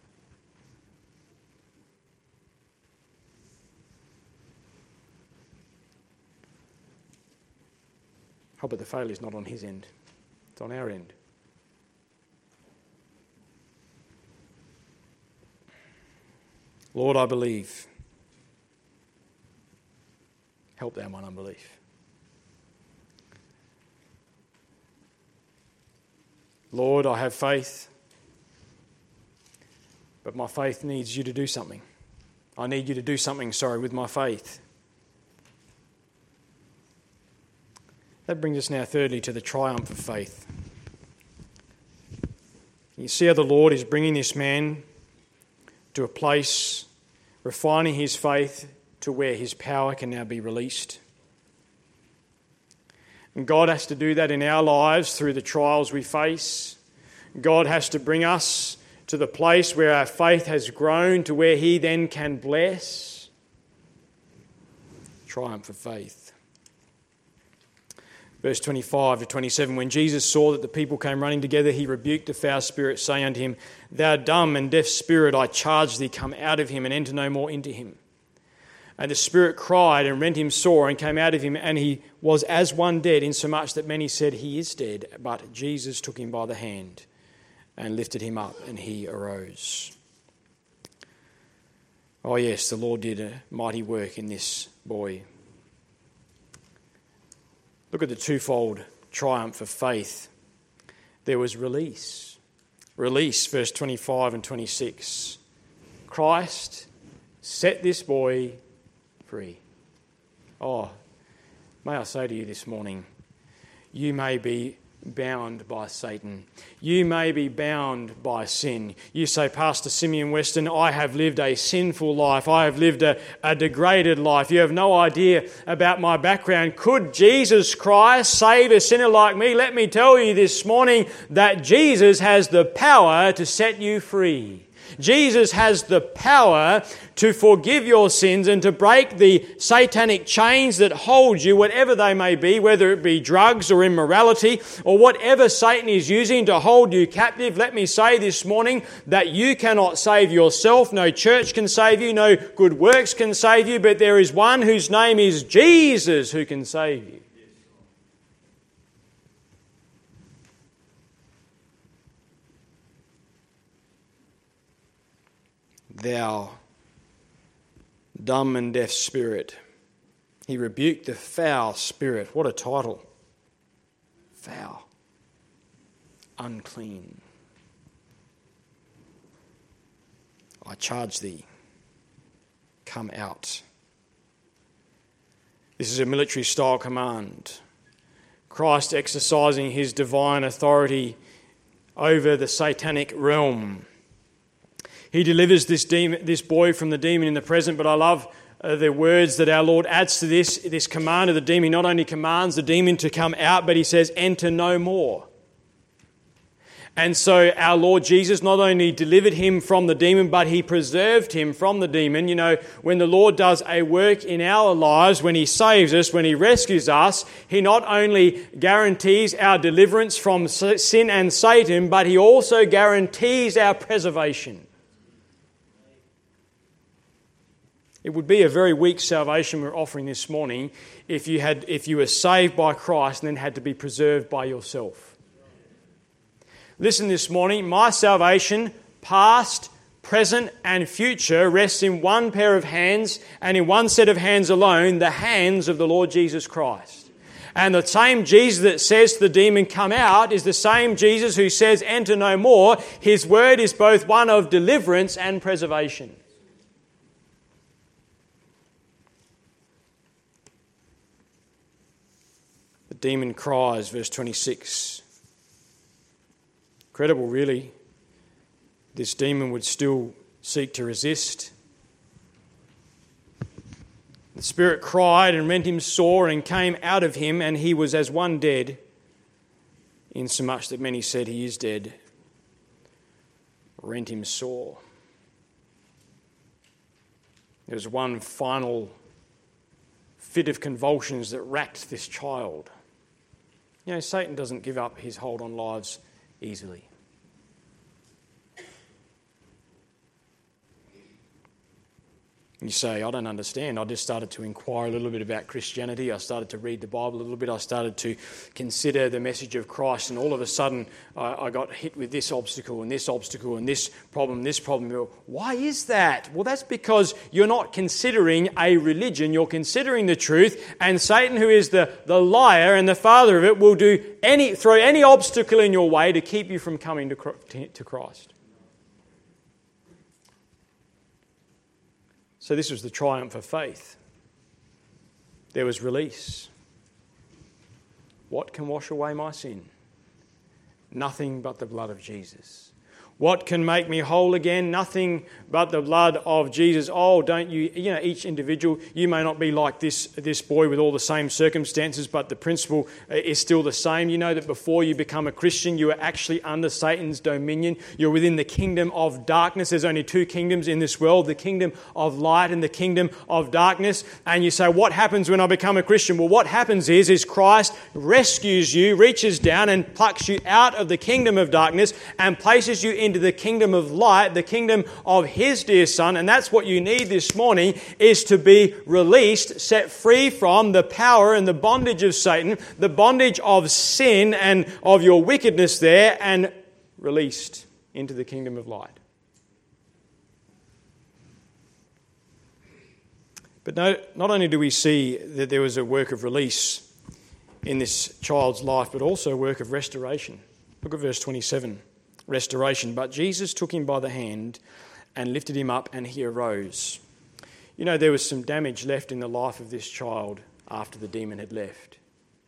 Oh, but the failure's not on his end. It's on our end. Lord, I believe. Help thou mine unbelief. Lord, I have faith, but my faith needs you to do something. I need you to do something, sorry, with my faith. That brings us now thirdly to the triumph of faith. You see how the Lord is bringing this man to a place, refining his faith to where his power can now be released. And God has to do that in our lives through the trials we face. God has to bring us to the place where our faith has grown to where he then can bless. Triumph of faith. Verse twenty-five to twenty-seven, when Jesus saw that the people came running together, he rebuked the foul spirit, saying unto him, Thou dumb and deaf spirit, I charge thee, come out of him and enter no more into him. And the spirit cried and rent him sore and came out of him, and he was as one dead, insomuch that many said, He is dead. But Jesus took him by the hand and lifted him up, and he arose. Oh yes, the Lord did a mighty work in this boy. Look at the twofold triumph of faith. There was release. Release, verse twenty-five and twenty-six. Christ set this boy free. Oh, may I say to you this morning, you may be bound by Satan. You may be bound by sin. You say, Pastor Simeon Weston, I have lived a sinful life. I have lived a, a degraded life. You have no idea about my background. Could Jesus Christ save a sinner like me? Let me tell you this morning that Jesus has the power to set you free. Jesus has the power to forgive your sins and to break the satanic chains that hold you, whatever they may be, whether it be drugs or immorality or whatever Satan is using to hold you captive. Let me say this morning that you cannot save yourself. No church can save you. No good works can save you. But there is one whose name is Jesus who can save you. Thou dumb and deaf spirit. He rebuked the foul spirit. What a title. Foul. Unclean. I charge thee, come out. This is a military style command. Christ exercising his divine authority over the satanic realm. He delivers this demon, this boy from the demon in the present, but I love uh, the words that our Lord adds to this, this command of the demon. He not only commands the demon to come out, but he says, enter no more. And so our Lord Jesus not only delivered him from the demon, but he preserved him from the demon. You know, when the Lord does a work in our lives, when he saves us, when he rescues us, he not only guarantees our deliverance from sin and Satan, but he also guarantees our preservation. It would be a very weak salvation we're offering this morning if you had, if you were saved by Christ and then had to be preserved by yourself. Listen this morning, my salvation, past, present and future, rests in one pair of hands and in one set of hands alone, the hands of the Lord Jesus Christ. And the same Jesus that says to the demon, come out, is the same Jesus who says, enter no more. His word is both one of deliverance and preservation. The demon cries, verse twenty-six. Incredible, really. This demon would still seek to resist. The spirit cried and rent him sore and came out of him, and he was as one dead, insomuch that many said he is dead. Rent him sore. There was one final fit of convulsions that racked this child. You know, Satan doesn't give up his hold on lives easily. You say, I don't understand. I just started to inquire a little bit about Christianity. I started to read the Bible a little bit. I started to consider the message of Christ, and all of a sudden I, I got hit with this obstacle and this obstacle and this problem, this problem. Why is that? Well, that's because you're not considering a religion. You're considering the truth, and Satan, who is the, the liar and the father of it, will do any throw any obstacle in your way to keep you from coming to, to Christ. So this was the triumph of faith. There was release. What can wash away my sin? Nothing but the blood of Jesus. What can make me whole again? Nothing but the blood of Jesus. Oh, don't you, you know, each individual, you may not be like this, this boy with all the same circumstances, but the principle is still the same. You know that before you become a Christian, you are actually under Satan's dominion. You're within the kingdom of darkness. There's only two kingdoms in this world, the kingdom of light and the kingdom of darkness. And you say, what happens when I become a Christian? Well, what happens is, is Christ rescues you, reaches down and plucks you out of the kingdom of darkness and places you into the kingdom of light, the kingdom of his dear Son. And that's what you need this morning, is to be released, set free from the power and the bondage of Satan, the bondage of sin and of your wickedness there, and released into the kingdom of light. But no, not only do we see that there was a work of release in this child's life, but also a work of restoration. Look at verse twenty-seven. Restoration. But Jesus took him by the hand and lifted him up, and he arose. You know, there was some damage left in the life of this child after the demon had left.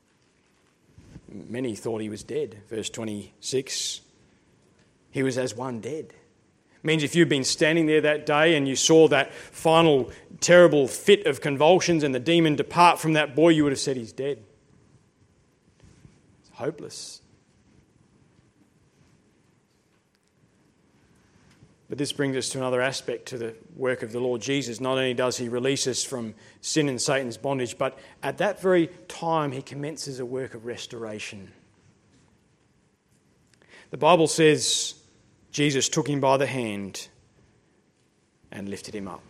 Many thought he was dead. Verse twenty-six. He was as one dead. It means if you'd been standing there that day and you saw that final terrible fit of convulsions and the demon depart from that boy, you would have said he's dead. It's hopeless. But this brings us to another aspect to the work of the Lord Jesus. Not only does he release us from sin and Satan's bondage, but at that very time he commences a work of restoration. The Bible says Jesus took him by the hand and lifted him up.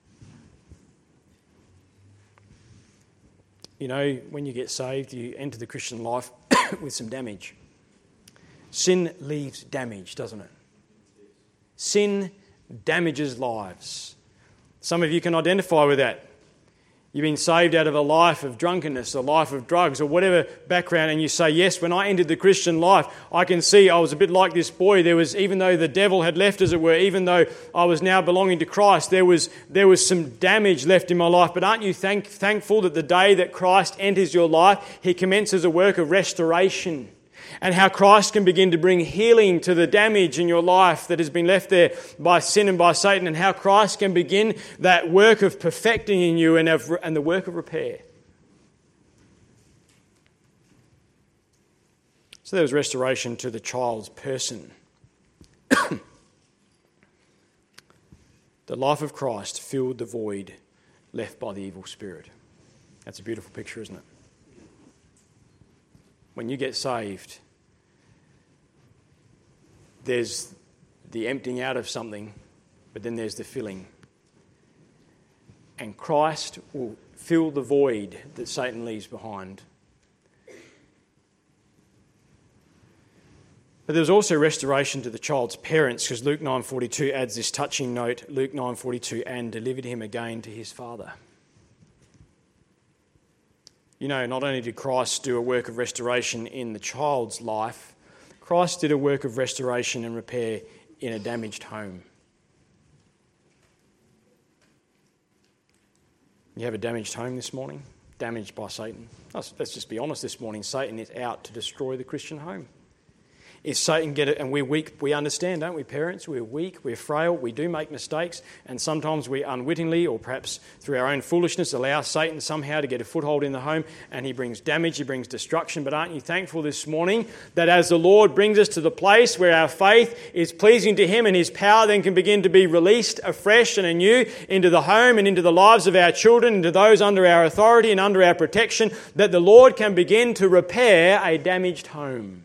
You know, when you get saved, you enter the Christian life with some damage. Sin leaves damage, doesn't it? Sin damages lives. Some of you can identify with that. You've been saved out of a life of drunkenness, a life of drugs, or whatever background, and you say, yes, when I entered the Christian life, I can see I was a bit like this boy. There was, even though the devil had left, as it were, even though I was now belonging to Christ, there was there was some damage left in my life. But aren't you thank, thankful that the day that Christ enters your life, he commences a work of restoration? And how Christ can begin to bring healing to the damage in your life that has been left there by sin and by Satan, and how Christ can begin that work of perfecting in you and, of, and the work of repair. So there was restoration to the child's person. The life of Christ filled the void left by the evil spirit. That's a beautiful picture, isn't it? When you get saved, there's the emptying out of something, but then there's the filling. And Christ will fill the void that Satan leaves behind. But there's also restoration to the child's parents, because Luke nine forty-two adds this touching note, Luke nine forty-two, and delivered him again to his father. You know, not only did Christ do a work of restoration in the child's life, Christ did a work of restoration and repair in a damaged home. You have a damaged home this morning, damaged by Satan. Let's, let's just be honest this morning, Satan is out to destroy the Christian home. If Satan get it, and we're weak, we understand, don't we, parents? We're weak, we're frail, we do make mistakes, and sometimes we unwittingly, or perhaps through our own foolishness, allow Satan somehow to get a foothold in the home, and he brings damage, he brings destruction. But aren't you thankful this morning that as the Lord brings us to the place where our faith is pleasing to him, and his power then can begin to be released afresh and anew into the home and into the lives of our children, into those under our authority and under our protection, that the Lord can begin to repair a damaged home.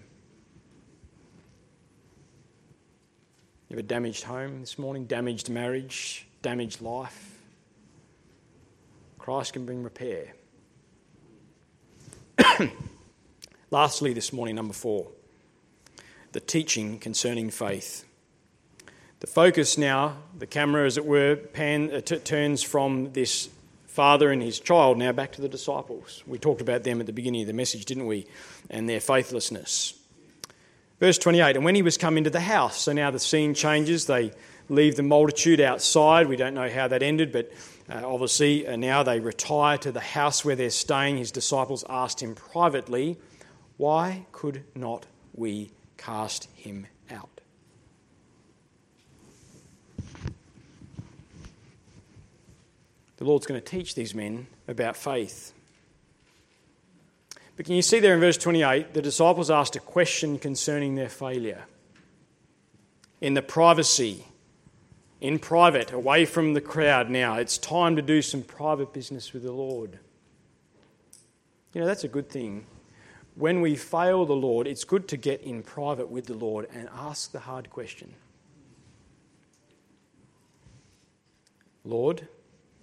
You have a damaged home this morning, damaged marriage, damaged life. Christ can bring repair. Lastly this morning, number four, the teaching concerning faith. The focus now, the camera as it were, pan, uh, t- turns from this father and his child now back to the disciples. We talked about them at the beginning of the message, didn't we? And their faithlessness. Verse twenty-eight, and when he was come into the house, so now the scene changes, they leave the multitude outside. We don't know how that ended, but uh, obviously uh, now they retire to the house where they're staying. His disciples asked him privately, why could not we cast him out? the Lord's going to teach these men about faith. But can you see there in verse twenty-eight, the disciples asked a question concerning their failure. In the privacy, in private, away from the crowd now, it's time to do some private business with the Lord. You know, that's a good thing. When we fail the Lord, it's good to get in private with the Lord and ask the hard question. Lord,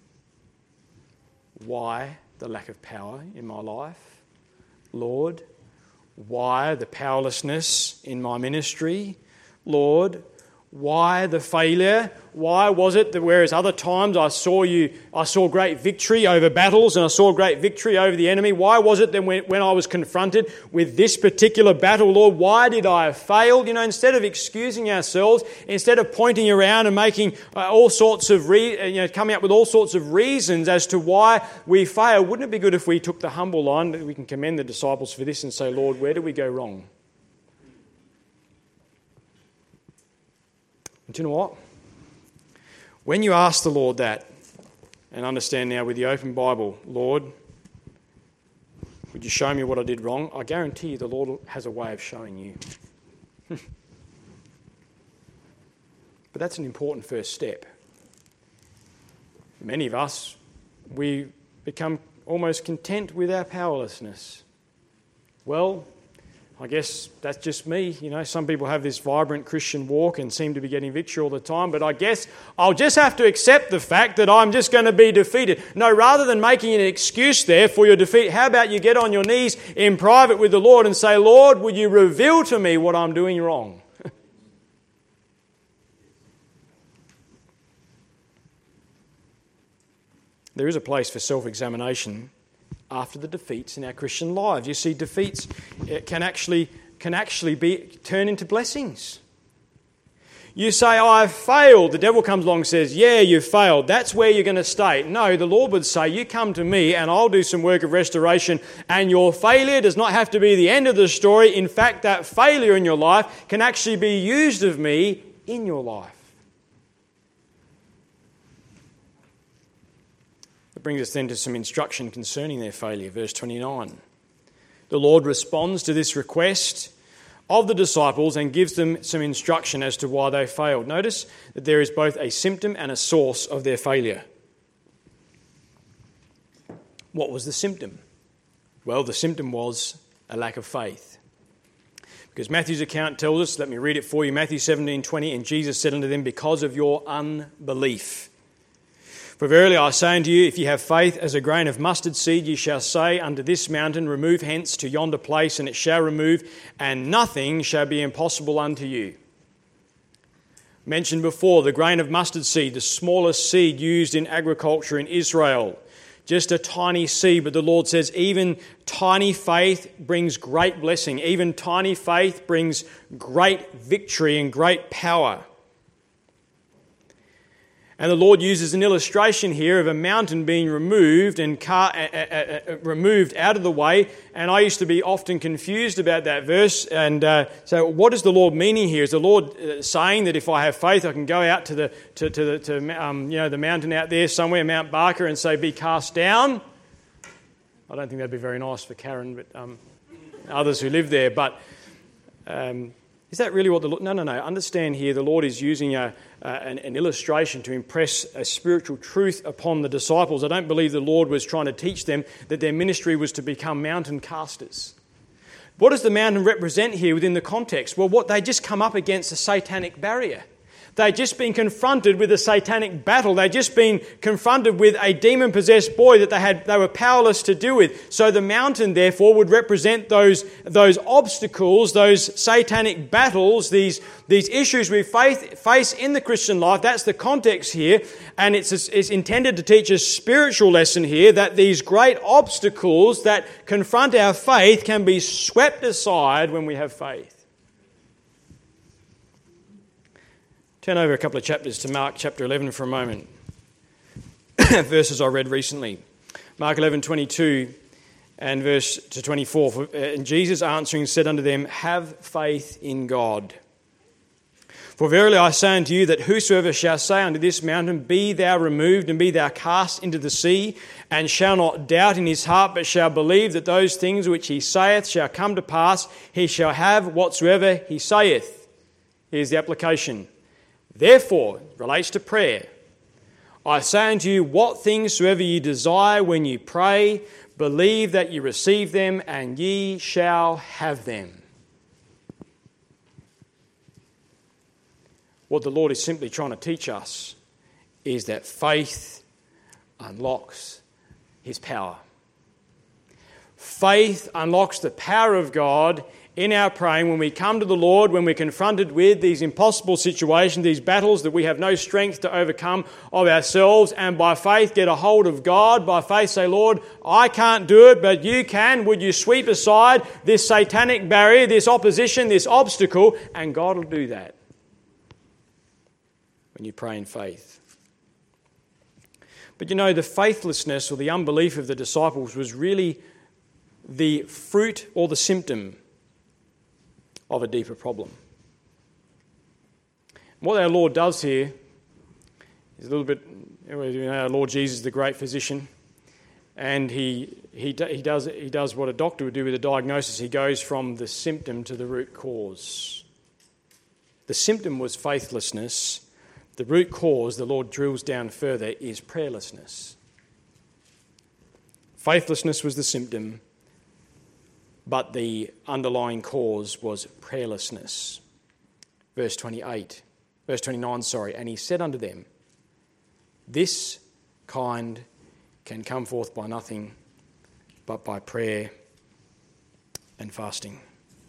why the lack of power in my life? Lord, why the powerlessness in my ministry? Lord, why the failure? Why was it that whereas other times I saw you, I saw great victory over battles and I saw great victory over the enemy, why was it that when, when I was confronted with this particular battle, Lord, why did I fail? You know, instead of excusing ourselves, instead of pointing around and making uh, all sorts of, re- you know, coming up with all sorts of reasons as to why we fail, wouldn't it be good if we took the humble line that we can commend the disciples for this and say, Lord, where did we go wrong? And do you know what? When you ask the Lord that, and understand now with the open Bible, Lord, would you show me what I did wrong? I guarantee you the Lord has a way of showing you. But that's an important first step. Many of us, we become almost content with our powerlessness. Well, I guess that's just me. You know, some people have this vibrant Christian walk and seem to be getting victory all the time, but I guess I'll just have to accept the fact that I'm just going to be defeated. No, rather than making an excuse there for your defeat, how about you get on your knees in private with the Lord and say, Lord, would you reveal to me what I'm doing wrong? There is a place for self-examination after the defeats in our Christian lives. You see, defeats can actually can actually be turn into blessings. You say, oh, I've failed. The devil comes along and says, yeah, you've failed. That's where you're going to stay. No, the Lord would say, you come to me and I'll do some work of restoration, and your failure does not have to be the end of the story. In fact, that failure in your life can actually be used of me in your life. It brings us then to some instruction concerning their failure. Verse twenty-nine. The Lord responds to this request of the disciples and gives them some instruction as to why they failed. Notice that there is both a symptom and a source of their failure. What was the symptom? Well, the symptom was a lack of faith. Because Matthew's account tells us, let me read it for you, Matthew seventeen twenty, and Jesus said unto them, because of your unbelief. For verily I say unto you, if ye have faith as a grain of mustard seed, ye shall say unto this mountain, remove hence to yonder place, and it shall remove, and nothing shall be impossible unto you. Mentioned before, the grain of mustard seed, the smallest seed used in agriculture in Israel. Just a tiny seed, but the Lord says even tiny faith brings great blessing. Even tiny faith brings great victory and great power. And the Lord uses an illustration here of a mountain being removed and car, uh, uh, uh, removed out of the way. And I used to be often confused about that verse. And uh, so, what is the Lord meaning here? Is the Lord uh, saying that if I have faith, I can go out to the to, to the to um, you know the mountain out there somewhere, Mount Barker, and say, "Be cast down"? I don't think that'd be very nice for Karen, but um, others who live there. But um, is that really what the Lord... No, no, no. Understand here, the Lord is using a, uh, an, an illustration to impress a spiritual truth upon the disciples. I don't believe the Lord was trying to teach them that their ministry was to become mountain casters. What does the mountain represent here within the context? Well, what they just come up against a satanic barrier. They'd just been confronted with a satanic battle. They'd just been confronted with a demon-possessed boy that they had they were powerless to deal with. So the mountain, therefore, would represent those, those obstacles, those satanic battles, these, these issues we faith, face in the Christian life. That's the context here. And it's, it's intended to teach a spiritual lesson here that these great obstacles that confront our faith can be swept aside when we have faith. Turn over a couple of chapters to Mark chapter eleven for a moment. Verses I read recently. Mark eleven twenty-two and verse to twenty-four. And Jesus answering said unto them, have faith in God. For verily I say unto you that whosoever shall say unto this mountain, Be thou removed, and be thou cast into the sea, and shall not doubt in his heart, but shall believe that those things which he saith shall come to pass, he shall have whatsoever he saith. Here's the application. Therefore, it relates to prayer. I say unto you, what things soever ye desire when ye pray, believe that ye receive them, and ye shall have them. What the Lord is simply trying to teach us is that faith unlocks his power. Faith unlocks the power of God in our praying when we come to the Lord, when we're confronted with these impossible situations, these battles that we have no strength to overcome of ourselves, and by faith get a hold of God. By faith say, Lord, I can't do it, but you can. Would you sweep aside this satanic barrier, this opposition, this obstacle? And God will do that when you pray in faith. But you know, the faithlessness or the unbelief of the disciples was really the fruit or the symptom of a deeper problem. What our Lord does here is a little bit, you know, our Lord Jesus is the great physician, and he, he, he, does, he does what a doctor would do with a diagnosis. He goes from the symptom to the root cause. The symptom was faithlessness. The root cause, the Lord drills down further, is prayerlessness. Faithlessness was the symptom, but the underlying cause was prayerlessness. Verse twenty-eight, verse twenty-nine, sorry, and he said unto them, This kind can come forth by nothing but by prayer and fasting.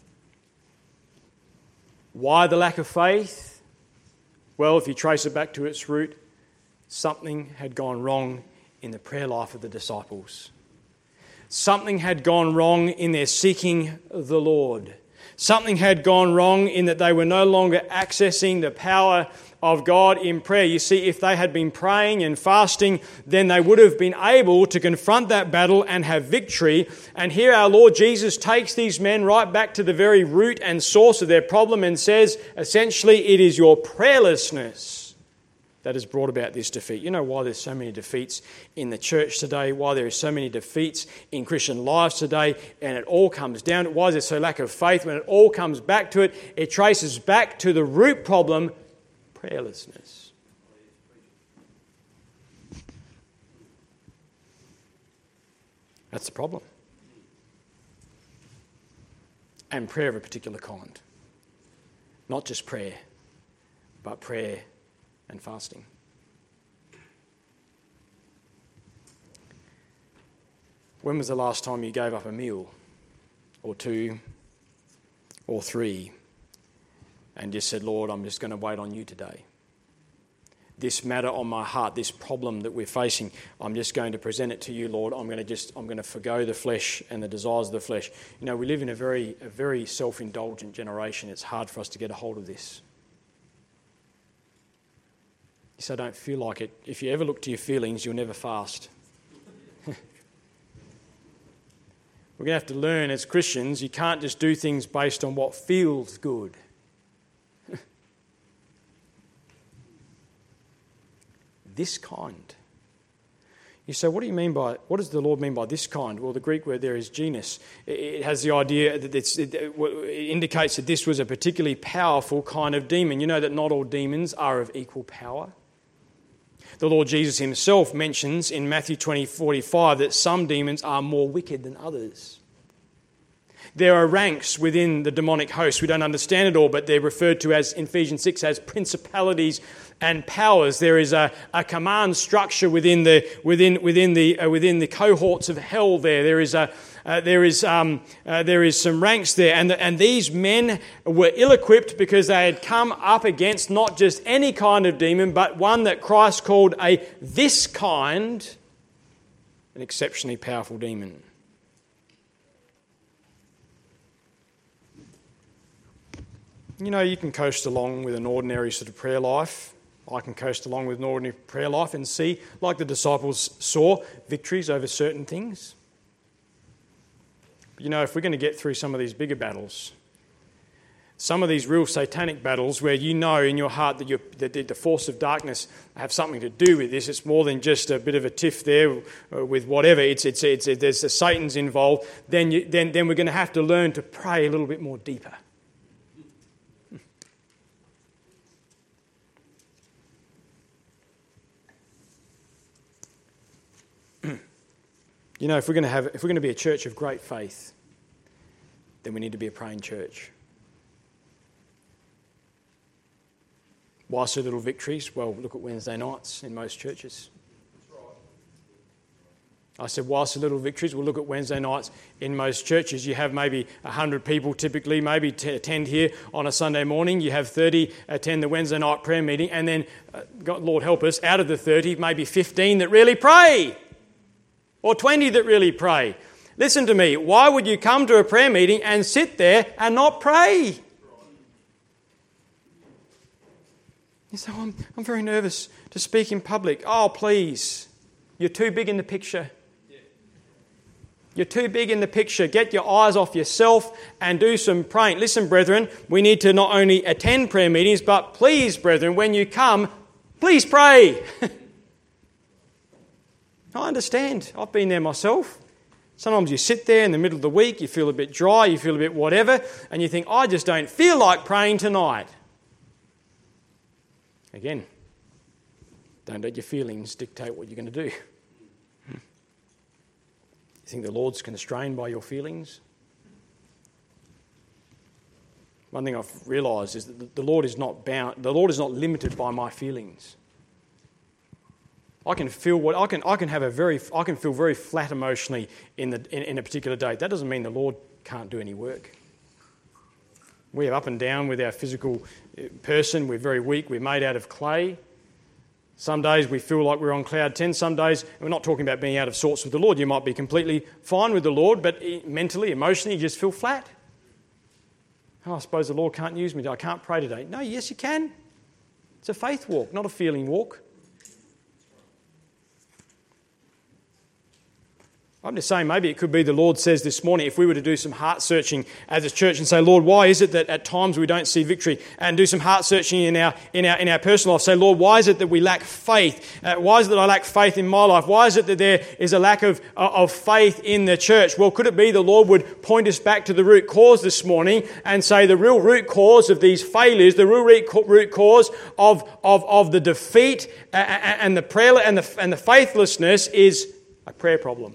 Why the lack of faith? Well, if you trace it back to its root, something had gone wrong in the prayer life of the disciples. Something had gone wrong in their seeking the Lord. Something had gone wrong in that they were no longer accessing the power of God in prayer. You see, if they had been praying and fasting, then they would have been able to confront that battle and have victory. And here our Lord Jesus takes these men right back to the very root and source of their problem and says, essentially, it is your prayerlessness that has brought about this defeat. You know why there's so many defeats in the church today, why there are so many defeats in Christian lives today, and it all comes down to why there's so lack of faith. When it all comes back to it, it traces back to the root problem, prayerlessness. That's the problem. And prayer of a particular kind. Not just prayer, but prayer and fasting. When was the last time you gave up a meal or two or three and just said, Lord, I'm just going to wait on you today? This matter on my heart, this problem that we're facing, I'm just going to present it to you, Lord. I'm going to just, I'm going to forgo the flesh and the desires of the flesh. You know, we live in a very, a very self-indulgent generation. It's hard for us to get a hold of this. So don't feel like it. If you ever look to your feelings, you'll never fast. We're going to have to learn as Christians, you can't just do things based on what feels good. This kind. You say, what do you mean by, what does the Lord mean by this kind? Well, the Greek word there is genus. It has the idea that it's, it, it indicates that this was a particularly powerful kind of demon. You know that not all demons are of equal power. The Lord Jesus himself mentions in Matthew twenty forty-five that some demons are more wicked than others. There are ranks within the demonic host. We don't understand it all, but they're referred to as, in Ephesians six, as principalities and powers. There is a, a command structure within the within within the uh, within the cohorts of hell. There, there is a uh, there is um, uh, there is some ranks there, and the, and these men were ill-equipped because they had come up against not just any kind of demon, but one that Christ called a this kind, an exceptionally powerful demon. You know, you can coast along with an ordinary sort of prayer life. I can coast along with an ordinary prayer life and see, like the disciples saw, victories over certain things. But you know, if we're going to get through some of these bigger battles, Some of these real satanic battles where you know in your heart that, you're, that the force of darkness have something to do with this. It's more than just a bit of a tiff there with whatever. It's it's it's, it's there's the Satan's involved. Then you, then then we're going to have to learn to pray a little bit more deeper. You know, if we're going to have if we're going to be a church of great faith, then we need to be a praying church. Why so little victories? Well, look at Wednesday nights in most churches. I said, why so little victories? Well, look at Wednesday nights in most churches. You have maybe one hundred people typically maybe to attend here on a Sunday morning. You have thirty attend the Wednesday night prayer meeting. And then, uh, God, Lord help us, out of the thirty, maybe fifteen that really pray. Or twenty that really pray. Listen to me. Why would you come to a prayer meeting and sit there and not pray? You say, oh, I'm, I'm very nervous to speak in public. Oh, please. You're too big in the picture. You're too big in the picture. Get your eyes off yourself and do some praying. Listen, brethren, we need to not only attend prayer meetings, but please, brethren, when you come, please pray. I understand. I've been there myself. Sometimes you sit there in the middle of the week, you feel a bit dry, you feel a bit whatever, and you think, I just don't feel like praying tonight. Again, don't let your feelings dictate what you're going to do. You think the Lord's constrained by your feelings? One thing I've realised is that the Lord is not bound. The Lord is not limited by my feelings. I can feel what I can. I can have a very. I can feel very flat emotionally in the in, in a particular day. That doesn't mean the Lord can't do any work. We are up and down with our physical person. We're very weak. We're made out of clay. Some days we feel like we're on cloud ten. Some days, and we're not talking about being out of sorts with the Lord. You might be completely fine with the Lord, but mentally, emotionally, you just feel flat. Oh, I suppose the Lord can't use me. I can't pray today. No, yes, you can. It's a faith walk, not a feeling walk. I'm just saying maybe it could be the Lord says this morning, if we were to do some heart searching as a church and say, Lord, why is it that at times we don't see victory? And do some heart searching in our in our in our personal life. Say, Lord, why is it that we lack faith? Uh, why is it that I lack faith in my life? Why is it that there is a lack of uh, of faith in the church? Well, could it be the Lord would point us back to the root cause this morning and say the real root cause of these failures, the real root cause of of of the defeat and the prayer and the and the faithlessness is a prayer problem.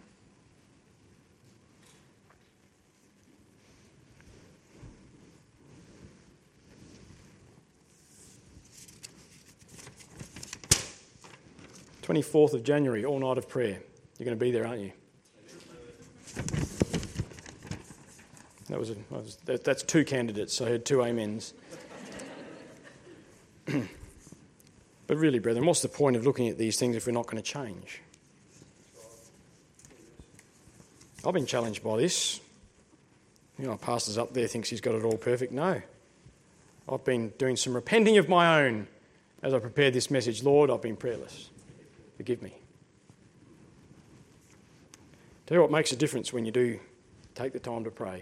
twenty-fourth of January, all night of prayer. You're going to be there, aren't you? That was, a, that was that, that's two candidates, so I heard two amens. But really, brethren, what's the point of looking at these things if we're not going to change? I've been challenged by this. You know, pastor's up there thinks he's got it all perfect. No. I've been doing some repenting of my own as I prepared this message. Lord, I've been prayerless. Forgive me. Tell you what makes a difference when you do take the time to pray.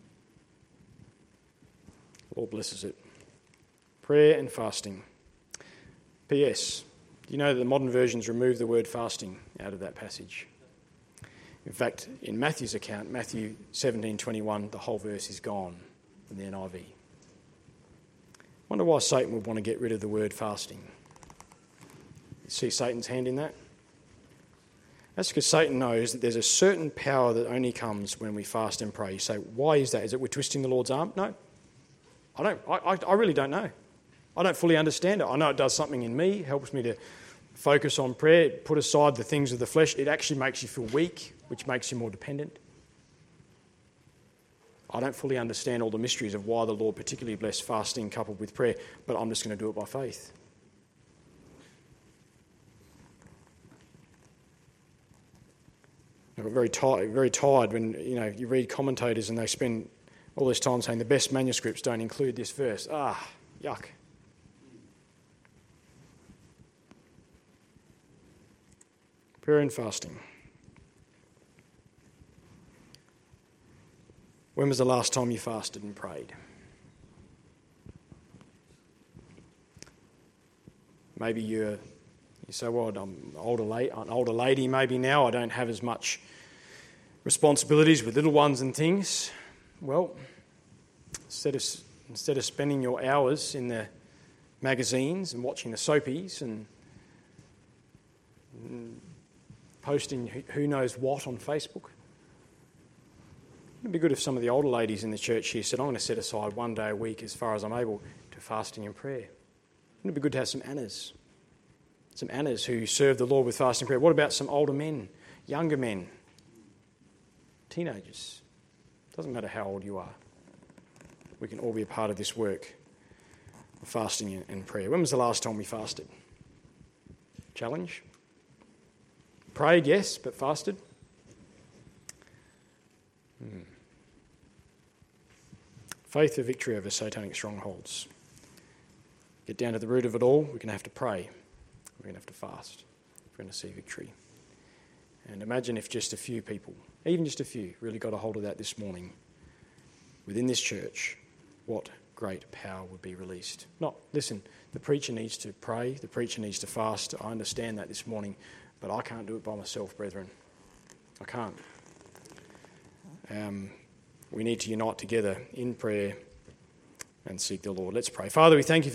Lord blesses it. Prayer and fasting. P S. Do you know that the modern versions remove the word fasting out of that passage? In fact, in Matthew's account, Matthew seventeen twenty-one, the whole verse is gone in the N I V. Wonder why Satan would want to get rid of the word fasting. See Satan's hand in that? That's because Satan knows that there's a certain power that only comes when we fast and pray. You say, why is that? Is it we're twisting the Lord's arm? No. I don't. I, I really don't know. I don't fully understand it. I know it does something in me, helps me to focus on prayer, put aside the things of the flesh. It actually makes you feel weak, which makes you more dependent. I don't fully understand all the mysteries of why the Lord particularly blessed fasting coupled with prayer, but I'm just going to do it by faith. I got very tired, very tired when you know you read commentators and they spend all this time saying the best manuscripts don't include this verse. Ah, yuck. Prayer and fasting. When was the last time you fasted and prayed? Maybe you're, you say, well, I'm older late, an older lady maybe now, I don't have as much responsibilities with little ones and things. Well, instead of, instead of spending your hours in the magazines and watching the soapies and, and posting who knows what on Facebook, it'd be good if some of the older ladies in the church here said, I'm going to set aside one day a week as far as I'm able to fasting and prayer. It'd be good to have some Annas, some Annas who serve the Lord with fasting and prayer. What about some older men, younger men, teenagers? Doesn't matter how old you are. We can all be a part of this work of fasting and prayer. When was the last time we fasted? Challenge? Prayed, yes, but fasted? Hmm. Faith for victory over satanic strongholds. Get down to the root of it all, we're going to have to pray. We're going to have to fast. We're going to see victory. And imagine if just a few people, even just a few, really got a hold of that this morning within this church, what great power would be released. Not, listen, the preacher needs to pray, the preacher needs to fast. I understand that this morning, but I can't do it by myself, brethren. I can't. Um, we need to unite together in prayer and seek the Lord. Let's pray. Father, we thank you for